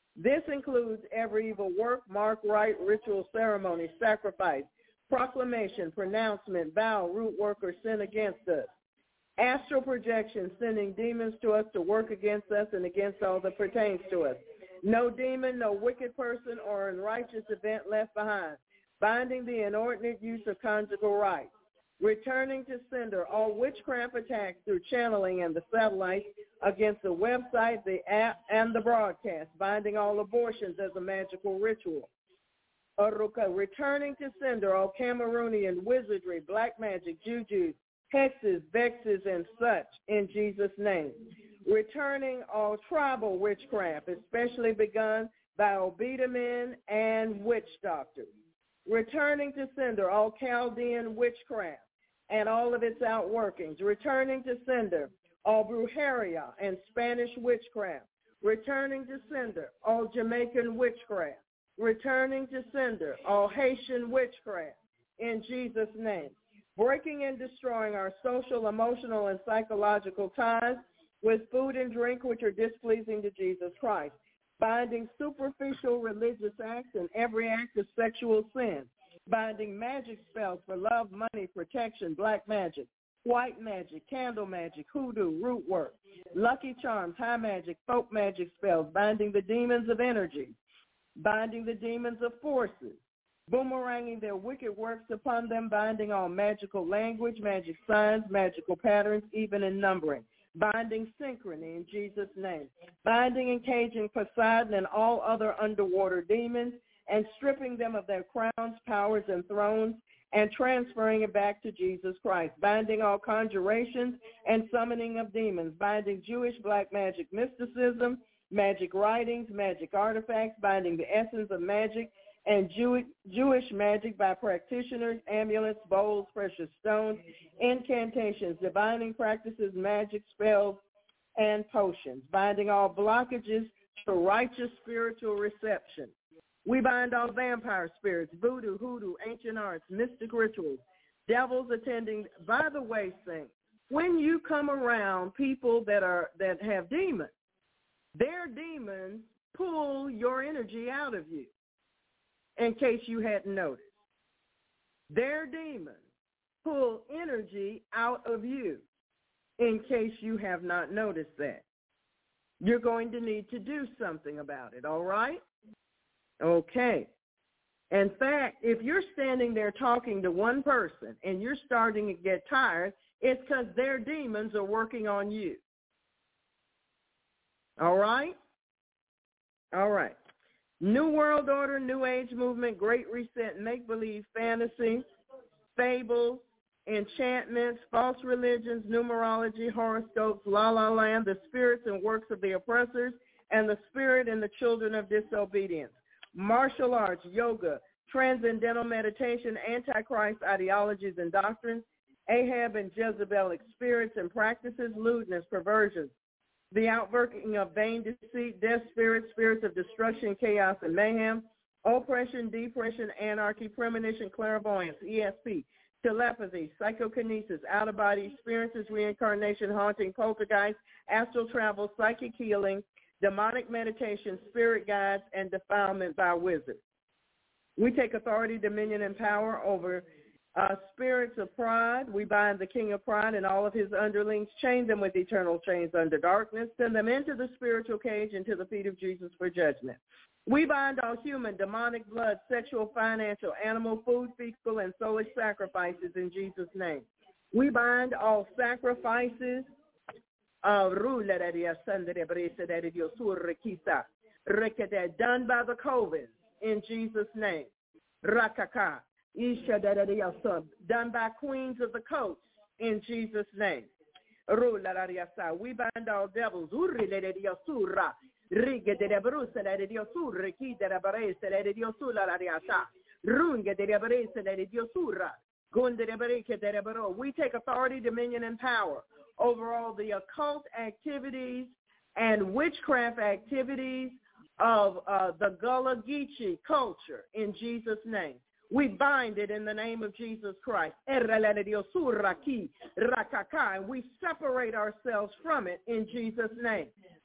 This includes every evil work, mark, rite, ritual, ceremony, sacrifice, proclamation, pronouncement, vow, root work, or sin against us. Astral projection, sending demons to us to work against us and against all that pertains to us. No demon, no wicked person, or unrighteous event left behind. Binding the inordinate use of conjugal rights. Returning to sender all witchcraft attacks through channeling and the satellites against the website, the app, and the broadcast. Binding all abortions as a magical ritual. Aruka, returning to sender all Cameroonian wizardry, black magic, juju, hexes, vexes, and such in Jesus' name. Returning all tribal witchcraft, especially begun by Obeda men and witch doctors. Returning to sender all Chaldean witchcraft and all of its outworkings. Returning to sender all brujeria and Spanish witchcraft. Returning to sender all Jamaican witchcraft. Returning to sender all Haitian witchcraft in Jesus' name. Breaking and destroying our social, emotional, and psychological ties with food and drink which are displeasing to Jesus Christ. Binding superficial religious acts and every act of sexual sin. Binding magic spells for love, money, protection, black magic, white magic, candle magic, hoodoo, root work, lucky charms, high magic, folk magic spells. Binding the demons of energy. Binding the demons of forces. Boomeranging their wicked works upon them, binding all magical language, magic signs, magical patterns, even in numbering. Binding synchrony in Jesus' name. Binding and caging Poseidon and all other underwater demons and stripping them of their crowns, powers, and thrones and transferring it back to Jesus Christ. Binding all conjurations and summoning of demons. Binding Jewish black magic mysticism, magic writings, magic artifacts. Binding the essence of magic and Jew- Jewish magic by practitioners, amulets, bowls, precious stones, incantations, divining practices, magic spells, and potions. Binding all blockages to righteous spiritual reception. We bind all vampire spirits, voodoo, hoodoo, ancient arts, mystic rituals, devils attending. By the way, saints, when you come around people that are that have demons, their demons pull your energy out of you. In case you hadn't noticed, their demons pull energy out of you. In case you have not noticed that, you're going to need to do something about it. All right? Okay. In fact, if you're standing there talking to one person and you're starting to get tired, it's because their demons are working on you. All right? All right. New World Order, New Age Movement, Great Reset, make-believe, fantasy, fables, enchantments, false religions, numerology, horoscopes, la-la land, the spirits and works of the oppressors, and the spirit and the children of disobedience. Martial arts, yoga, transcendental meditation, antichrist ideologies and doctrines, Ahab and Jezebelic spirits and practices, lewdness, perversions, the outworking of vain deceit, death spirits, spirits of destruction, chaos, and mayhem, oppression, depression, anarchy, premonition, clairvoyance, E S P, telepathy, psychokinesis, out-of-body experiences, reincarnation, haunting, poltergeist, astral travel, psychic healing, demonic meditation, spirit guides, and defilement by wizards. We take authority, dominion, and power over Uh, spirits of pride. We bind the king of pride and all of his underlings, chain them with eternal chains under darkness, send them into the spiritual cage into the feet of Jesus for judgment. We bind all human, demonic blood, sexual, financial, animal, food, fecal, and soulish sacrifices in Jesus' name. We bind all sacrifices uh, done by the covens in Jesus' name. Rakaka. Done by queens of the coast in Jesus' name. We bind all devils. We take authority, dominion, and power over all the occult activities and witchcraft activities of uh, the Gullah Geechee culture in Jesus' name. We bind it in the name of Jesus Christ. And we separate ourselves from it in Jesus' name.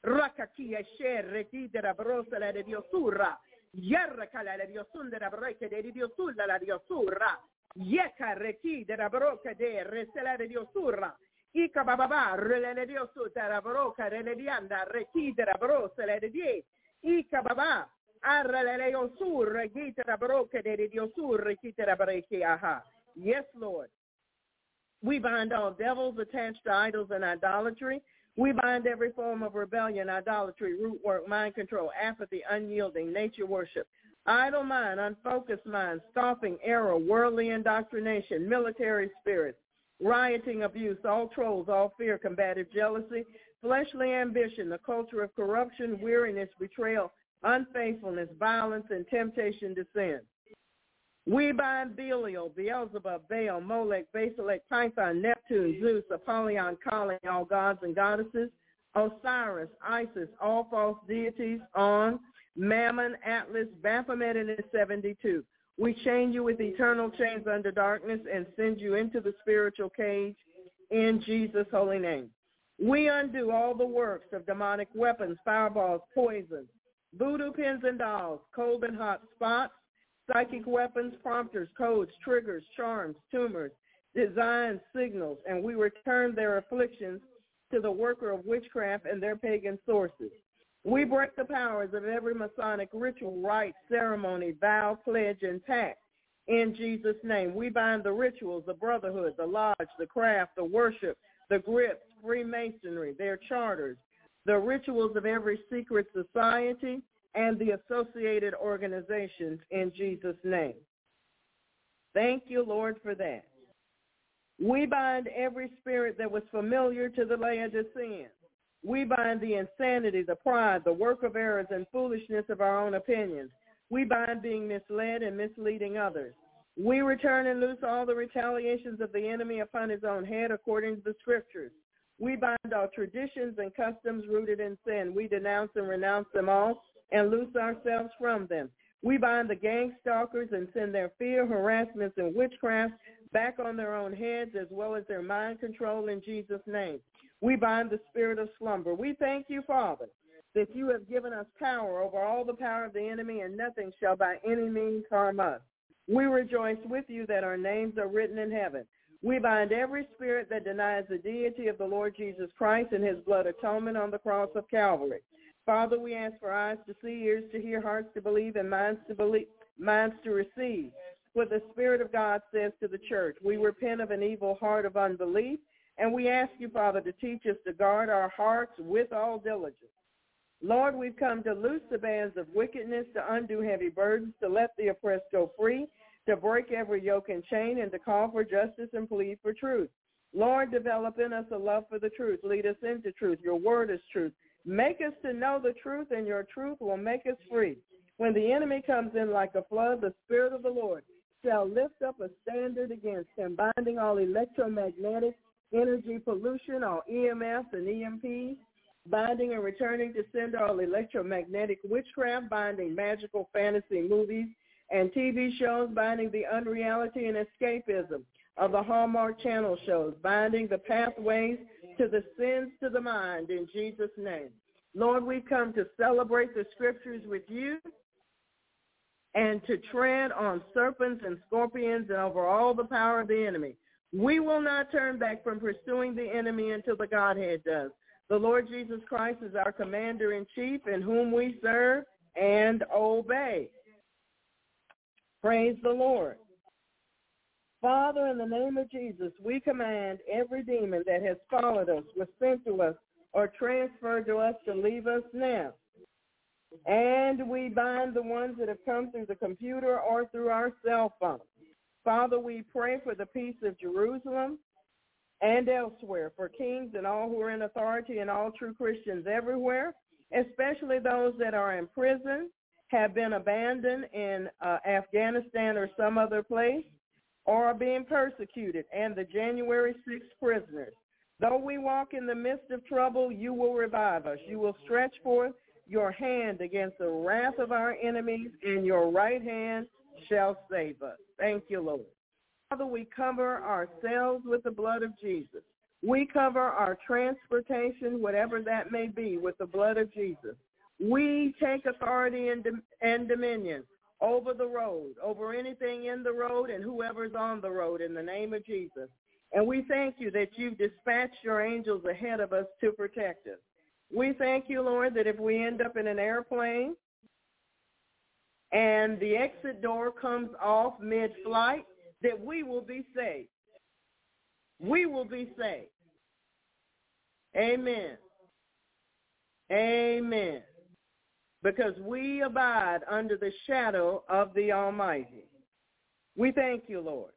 Ika bababa relele diosu tarabroka reledianda rekidera brosele de Ika baba arrelele osur regitera broke de diosur rekitera breki aha. Yes, Lord. We bind all devils attached to idols and idolatry. We bind every form of rebellion, idolatry, root work, mind control, apathy, unyielding, nature worship, idle mind, unfocused mind, scoffing, error, worldly indoctrination, military spirits, rioting, abuse, all trolls, all fear, combative jealousy, fleshly ambition, the culture of corruption, weariness, betrayal, unfaithfulness, violence, and temptation to sin. We bind Belial, Beelzebub, Baal, Molech, Basilech, Python, Neptune, Zeus, Apollyon, Kali, all gods and goddesses, Osiris, Isis, all false deities, On, Mammon, Atlas, Baphomet, and his seventy-two. We chain you with eternal chains under darkness and send you into the spiritual cage in Jesus' holy name. We undo all the works of demonic weapons, fireballs, poisons, voodoo pins and dolls, cold and hot spots, psychic weapons, prompters, codes, triggers, charms, tumors, designs, signals, and we return their afflictions to the worker of witchcraft and their pagan sources. We break the powers of every Masonic ritual, rite, ceremony, vow, pledge, and pact in Jesus' name. We bind the rituals, the brotherhood, the lodge, the craft, the worship, the grips, Freemasonry, their charters, the rituals of every secret society, and the associated organizations in Jesus' name. Thank you, Lord, for that. We bind every spirit that was familiar to the Laodiceans. We bind the insanity, the pride, the work of errors, and foolishness of our own opinions. We bind being misled and misleading others. We return and loose all the retaliations of the enemy upon his own head according to the scriptures. We bind all traditions and customs rooted in sin. We denounce and renounce them all and loose ourselves from them. We bind the gang stalkers and send their fear, harassments, and witchcraft back on their own heads as well as their mind control in Jesus' name. We bind the spirit of slumber. We thank you, Father, that you have given us power over all the power of the enemy, and nothing shall by any means harm us. We rejoice with you that our names are written in heaven. We bind every spirit that denies the deity of the Lord Jesus Christ and his blood atonement on the cross of Calvary. Father, we ask for eyes to see, ears to hear, hearts to believe, and minds to believe, minds to receive what the Spirit of God says to the church. We repent of an evil heart of unbelief, and we ask you, Father, to teach us to guard our hearts with all diligence. Lord, we've come to loose the bands of wickedness, to undo heavy burdens, to let the oppressed go free, to break every yoke and chain, and to call for justice and plead for truth. Lord, develop in us a love for the truth. Lead us into truth. Your word is truth. Make us to know the truth, and your truth will make us free. When the enemy comes in like a flood, the Spirit of the Lord shall lift up a standard against him, binding all electromagnetic energy pollution, all E M Fs and E M Ps, binding and returning to sender all electromagnetic witchcraft, binding magical fantasy movies and T V shows, binding the unreality and escapism of the Hallmark Channel shows, binding the pathways to the sins to the mind in Jesus' name. Lord, we've come to celebrate the scriptures with you and to tread on serpents and scorpions and over all the power of the enemy. We will not turn back from pursuing the enemy until the Godhead does. The Lord Jesus Christ is our commander-in-chief in whom we serve and obey. Praise the Lord. Father, in the name of Jesus, we command every demon that has followed us, was sent to us, or transferred to us to leave us now. And we bind the ones that have come through the computer or through our cell phone. Father, we pray for the peace of Jerusalem and elsewhere, for kings and all who are in authority and all true Christians everywhere, especially those that are in prison, have been abandoned in uh, Afghanistan or some other place, or are being persecuted, and the January sixth prisoners. Though we walk in the midst of trouble, you will revive us. You will stretch forth your hand against the wrath of our enemies and your right hand shall save us. Thank you, Lord. Father, we cover ourselves with the blood of Jesus. We cover our transportation, whatever that may be, with the blood of Jesus. We take authority and, and dominion over the road, over anything in the road and whoever's on the road in the name of Jesus. And we thank you that you've dispatched your angels ahead of us to protect us. We thank you, Lord, that if we end up in an airplane and the exit door comes off mid-flight, that we will be saved. We will be saved. Amen. Amen. Because we abide under the shadow of the Almighty. We thank you, Lord.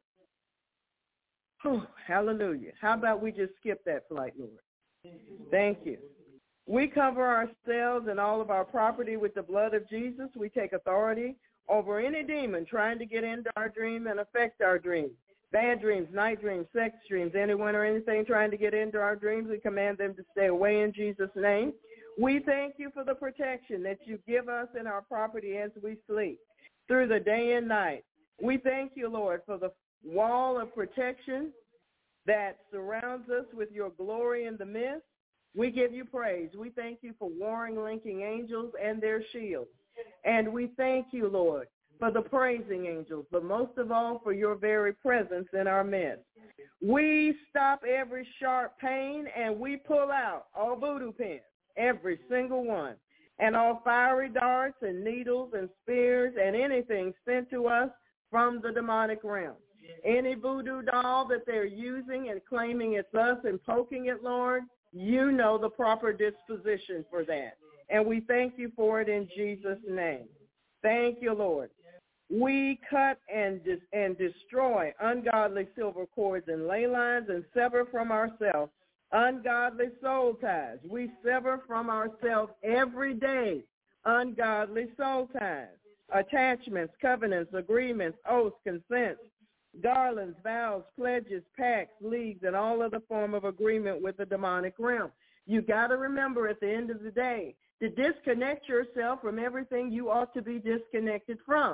Oh, hallelujah. How about we just skip that flight, Lord? Thank you. We cover ourselves and all of our property with the blood of Jesus. We take authority over any demon trying to get into our dream and affect our dreams. Bad dreams, night dreams, sex dreams, anyone or anything trying to get into our dreams, we command them to stay away in Jesus' name. We thank you for the protection that you give us in our property as we sleep through the day and night. We thank you, Lord, for the wall of protection that surrounds us with your glory in the midst. We give you praise. We thank you for warring, linking angels and their shields. And we thank you, Lord, for the praising angels, but most of all for your very presence in our midst. We stop every sharp pain and we pull out all voodoo pins, every single one, and all fiery darts and needles and spears and anything sent to us from the demonic realm. Any voodoo doll that they're using and claiming it's us and poking it, Lord, you know the proper disposition for that. And we thank you for it in Jesus' name. Thank you, Lord. We cut and dis- and destroy ungodly silver cords and ley lines and sever from ourselves ungodly soul ties. We sever from ourselves every day ungodly soul ties, attachments, covenants, agreements, oaths, consents, garlands, vows, pledges, pacts, leagues, and all other form of agreement with the demonic realm. You got to remember at the end of the day to disconnect yourself from everything you ought to be disconnected from.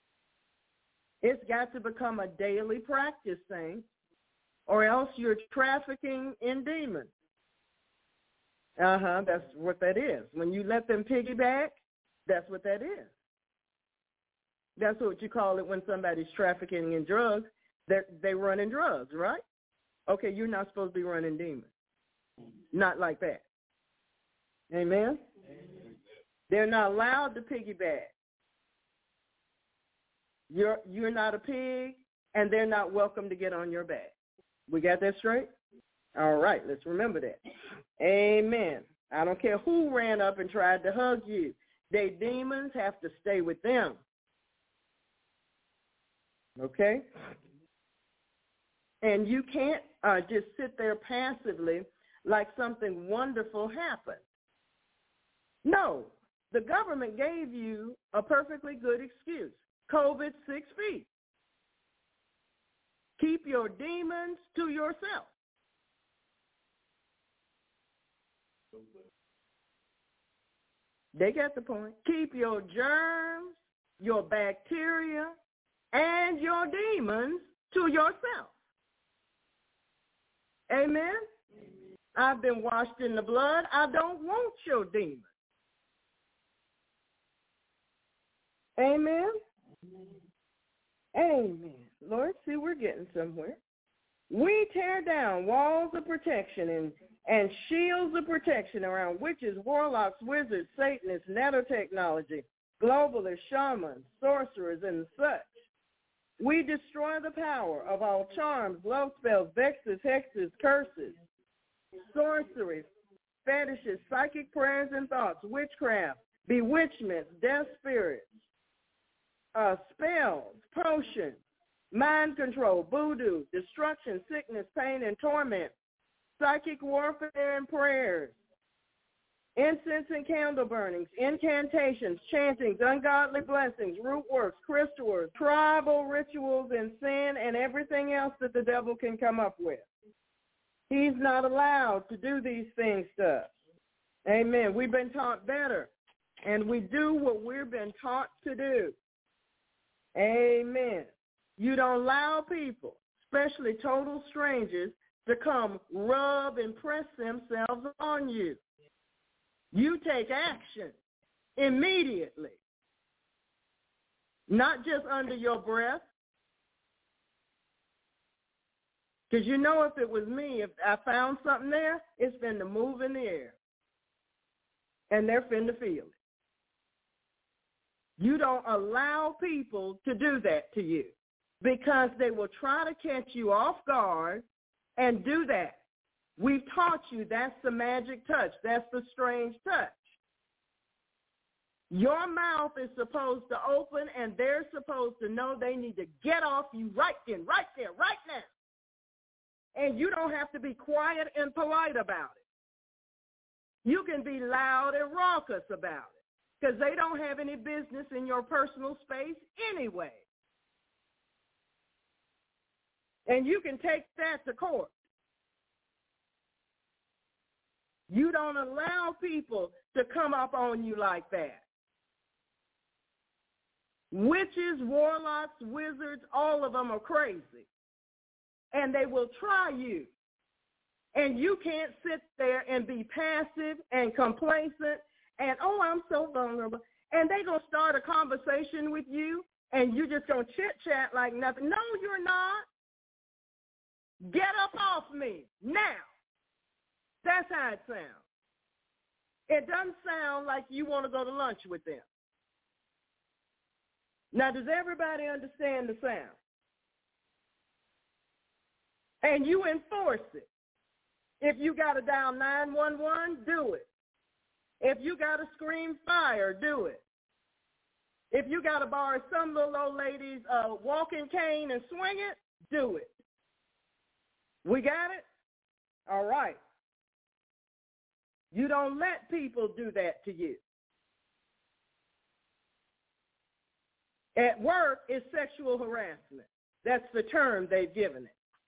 It's got to become a daily practice thing, or else you're trafficking in demons. Uh-huh, that's what that is. When you let them piggyback, that's what that is. That's what you call it when somebody's trafficking in drugs. They're, they running drugs, right? Okay, you're not supposed to be running demons. Not like that. Amen? Amen. They're not allowed to piggyback. You're, you're not a pig, and they're not welcome to get on your back. We got that straight? All right, let's remember that. Amen. I don't care who ran up and tried to hug you. They demons have to stay with them. Okay? And you can't uh, just sit there passively like something wonderful happened. No, the government gave you a perfectly good excuse. COVID six feet. Keep your demons to yourself. They got the point. Keep your germs, your bacteria, and your demons to yourself. Amen? Amen? I've been washed in the blood. I don't want your demons. Amen? Amen. Lord, see, we're getting somewhere. We tear down walls of protection and, and shields of protection around witches, warlocks, wizards, Satanists, nanotechnology, globalists, shamans, sorcerers, and such. We destroy the power of all charms, love spells, vexes, hexes, curses, sorcery, fetishes, psychic prayers and thoughts, witchcraft, bewitchments, death spirits, uh, spells, potions, mind control, voodoo, destruction, sickness, pain, and torment, psychic warfare and prayers, incense and candle burnings, incantations, chantings, ungodly blessings, root works, crystal works, tribal rituals, and sin, and everything else that the devil can come up with. He's not allowed to do these things to us. Amen. We've been taught better, and we do what we've been taught to do. Amen. You don't allow people, especially total strangers, to come rub and press themselves on you. You take action immediately, not just under your breath. Because you know, if it was me, if I found something there, it's been to move in the air. And they're finna feel it. You don't allow people to do that to you, because they will try to catch you off guard and do that. We've taught you that's the magic touch. That's the strange touch. Your mouth is supposed to open, and they're supposed to know they need to get off you right then, right there, right now. And you don't have to be quiet and polite about it. You can be loud and raucous about it, because they don't have any business in your personal space anyway. And you can take that to court. You don't allow people to come up on you like that. Witches, warlocks, wizards, all of them are crazy. And they will try you. And you can't sit there and be passive and complacent and, oh, I'm so vulnerable. And they're going to start a conversation with you, and you're just going to chit-chat like nothing. No, you're not. Get up off me now. That's how it sounds. It doesn't sound like you want to go to lunch with them. Now, does everybody understand the sound? And you enforce it. If you got to dial nine one one, do it. If you got to scream fire, do it. If you got to borrow some little old lady's uh, walking cane and swing it, do it. We got it? All right. You don't let people do that to you. At work, it's sexual harassment. That's the term they've given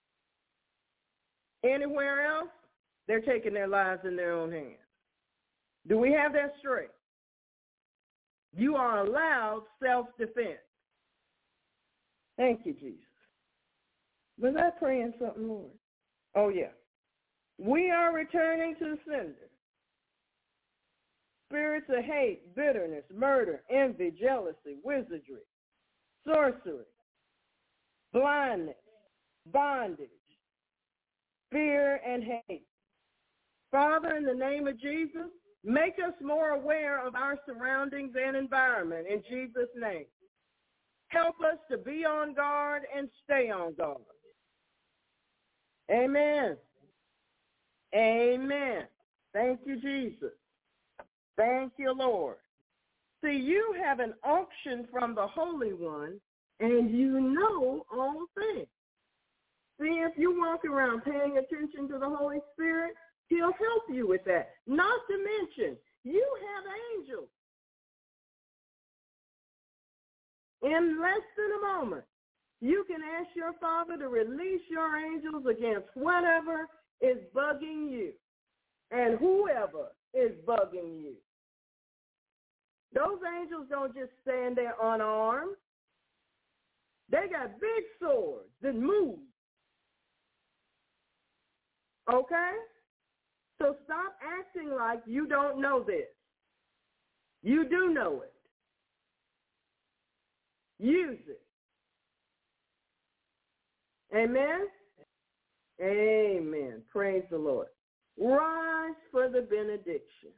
it. Anywhere else, they're taking their lives in their own hands. Do we have that straight? You are allowed self-defense. Thank you, Jesus. Was I praying something, Lord? Oh, yeah. We are returning to the sender. Spirits of hate, bitterness, murder, envy, jealousy, wizardry, sorcery, blindness, bondage, fear, and hate. Father, in the name of Jesus, make us more aware of our surroundings and environment in Jesus' name. Help us to be on guard and stay on guard. Amen. Amen. Thank you, Jesus. Thank you, Lord. See, you have an unction from the Holy One, and you know all things. See, if you walk around paying attention to the Holy Spirit, he'll help you with that. Not to mention, you have angels. In less than a moment, you can ask your Father to release your angels against whatever is bugging you and whoever is bugging you. Those angels don't just stand there unarmed. They got big swords that move. Okay? So stop acting like you don't know this. You do know it. Use it. Amen? Amen. Praise the Lord. Rise for the benediction.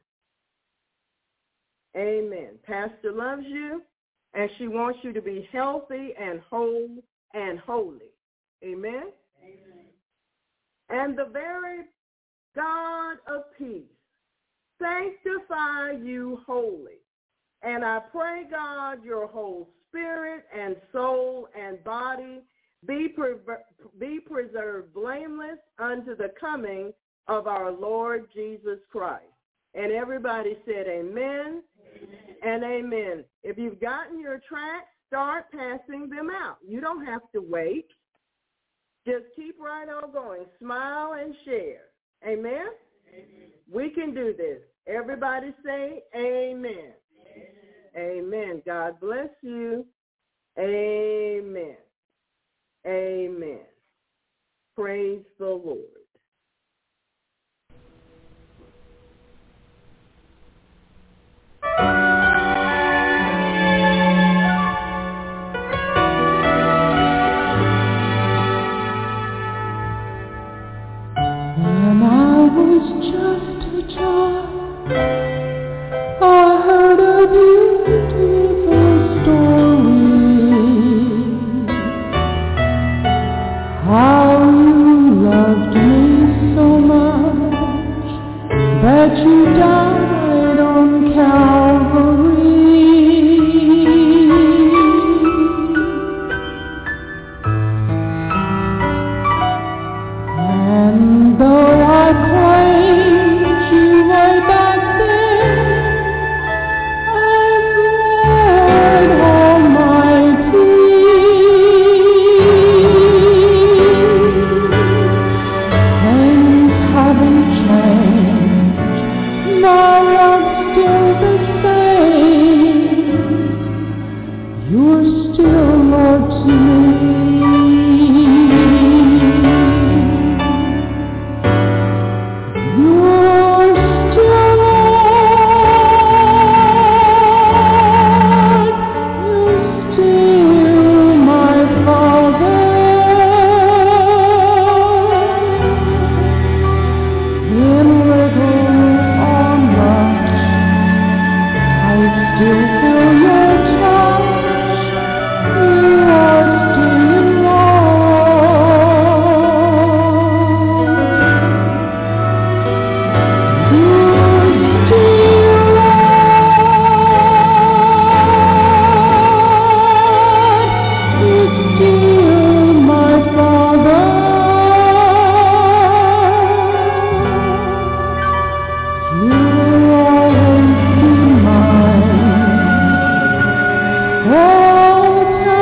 Amen. Pastor loves you, and she wants you to be healthy and whole and holy. Amen? Amen. And the very God of peace sanctify you wholly. And I pray, God, your whole spirit and soul and body be, pre- be preserved blameless unto the coming of our Lord Jesus Christ. And everybody said amen, amen and amen. If you've gotten your tracts, start passing them out. You don't have to wait. Just keep right on going. Smile and share. Amen? Amen. We can do this. Everybody say amen. Amen. Amen. God bless you. Amen. Amen. Praise the Lord. When I was just a child, I heard a beautiful story, how you loved me so much that you died on Calvary. And though I claimed you way back then as Lord Almighty, things haven't changed. My love's still the same. You're still Lord to me. You're still Lord. You're still my Father. In little or much, I still feel your touch. You are still Lord. You're still Lord. You're still my Father. You will always be mine. All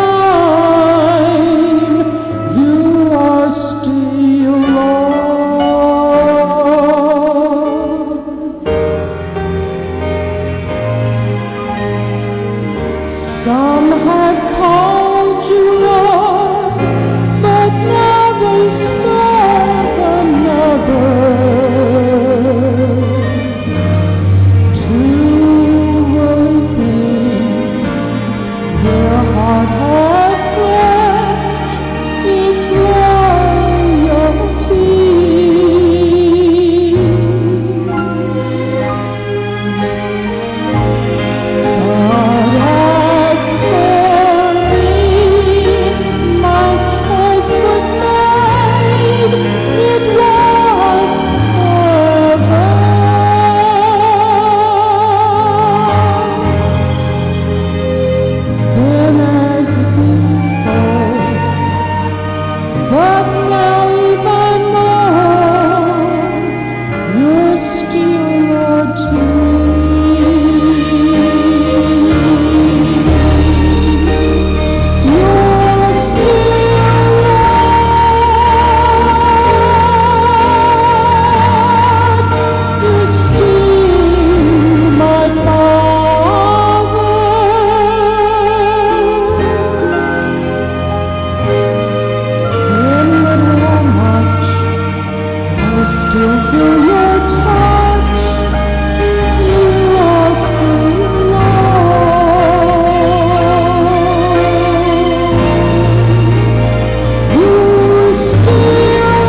time, you are still Lord. Some have called you Lord, but now they serve another. True worthy things their heart has pledged is loyalty. But as for me, my choice was made. It was forever. Then as before, but now even more, you're still Lord to me. You're still Lord. You're still my Father. In little or much, I still feel your touch. You are still Lord. You're still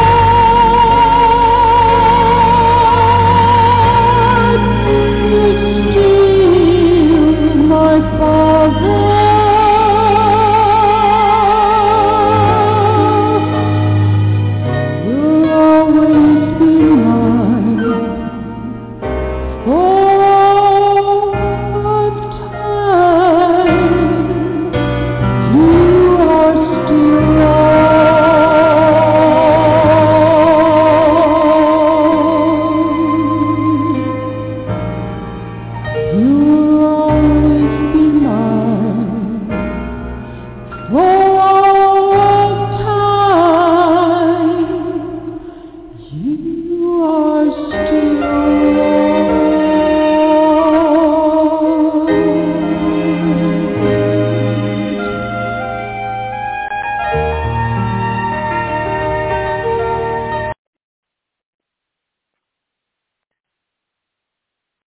Lord. You're still my Father. You'll always be mine for all of time. You are still Lord. You'll always be mine for all of time. You are still Lord.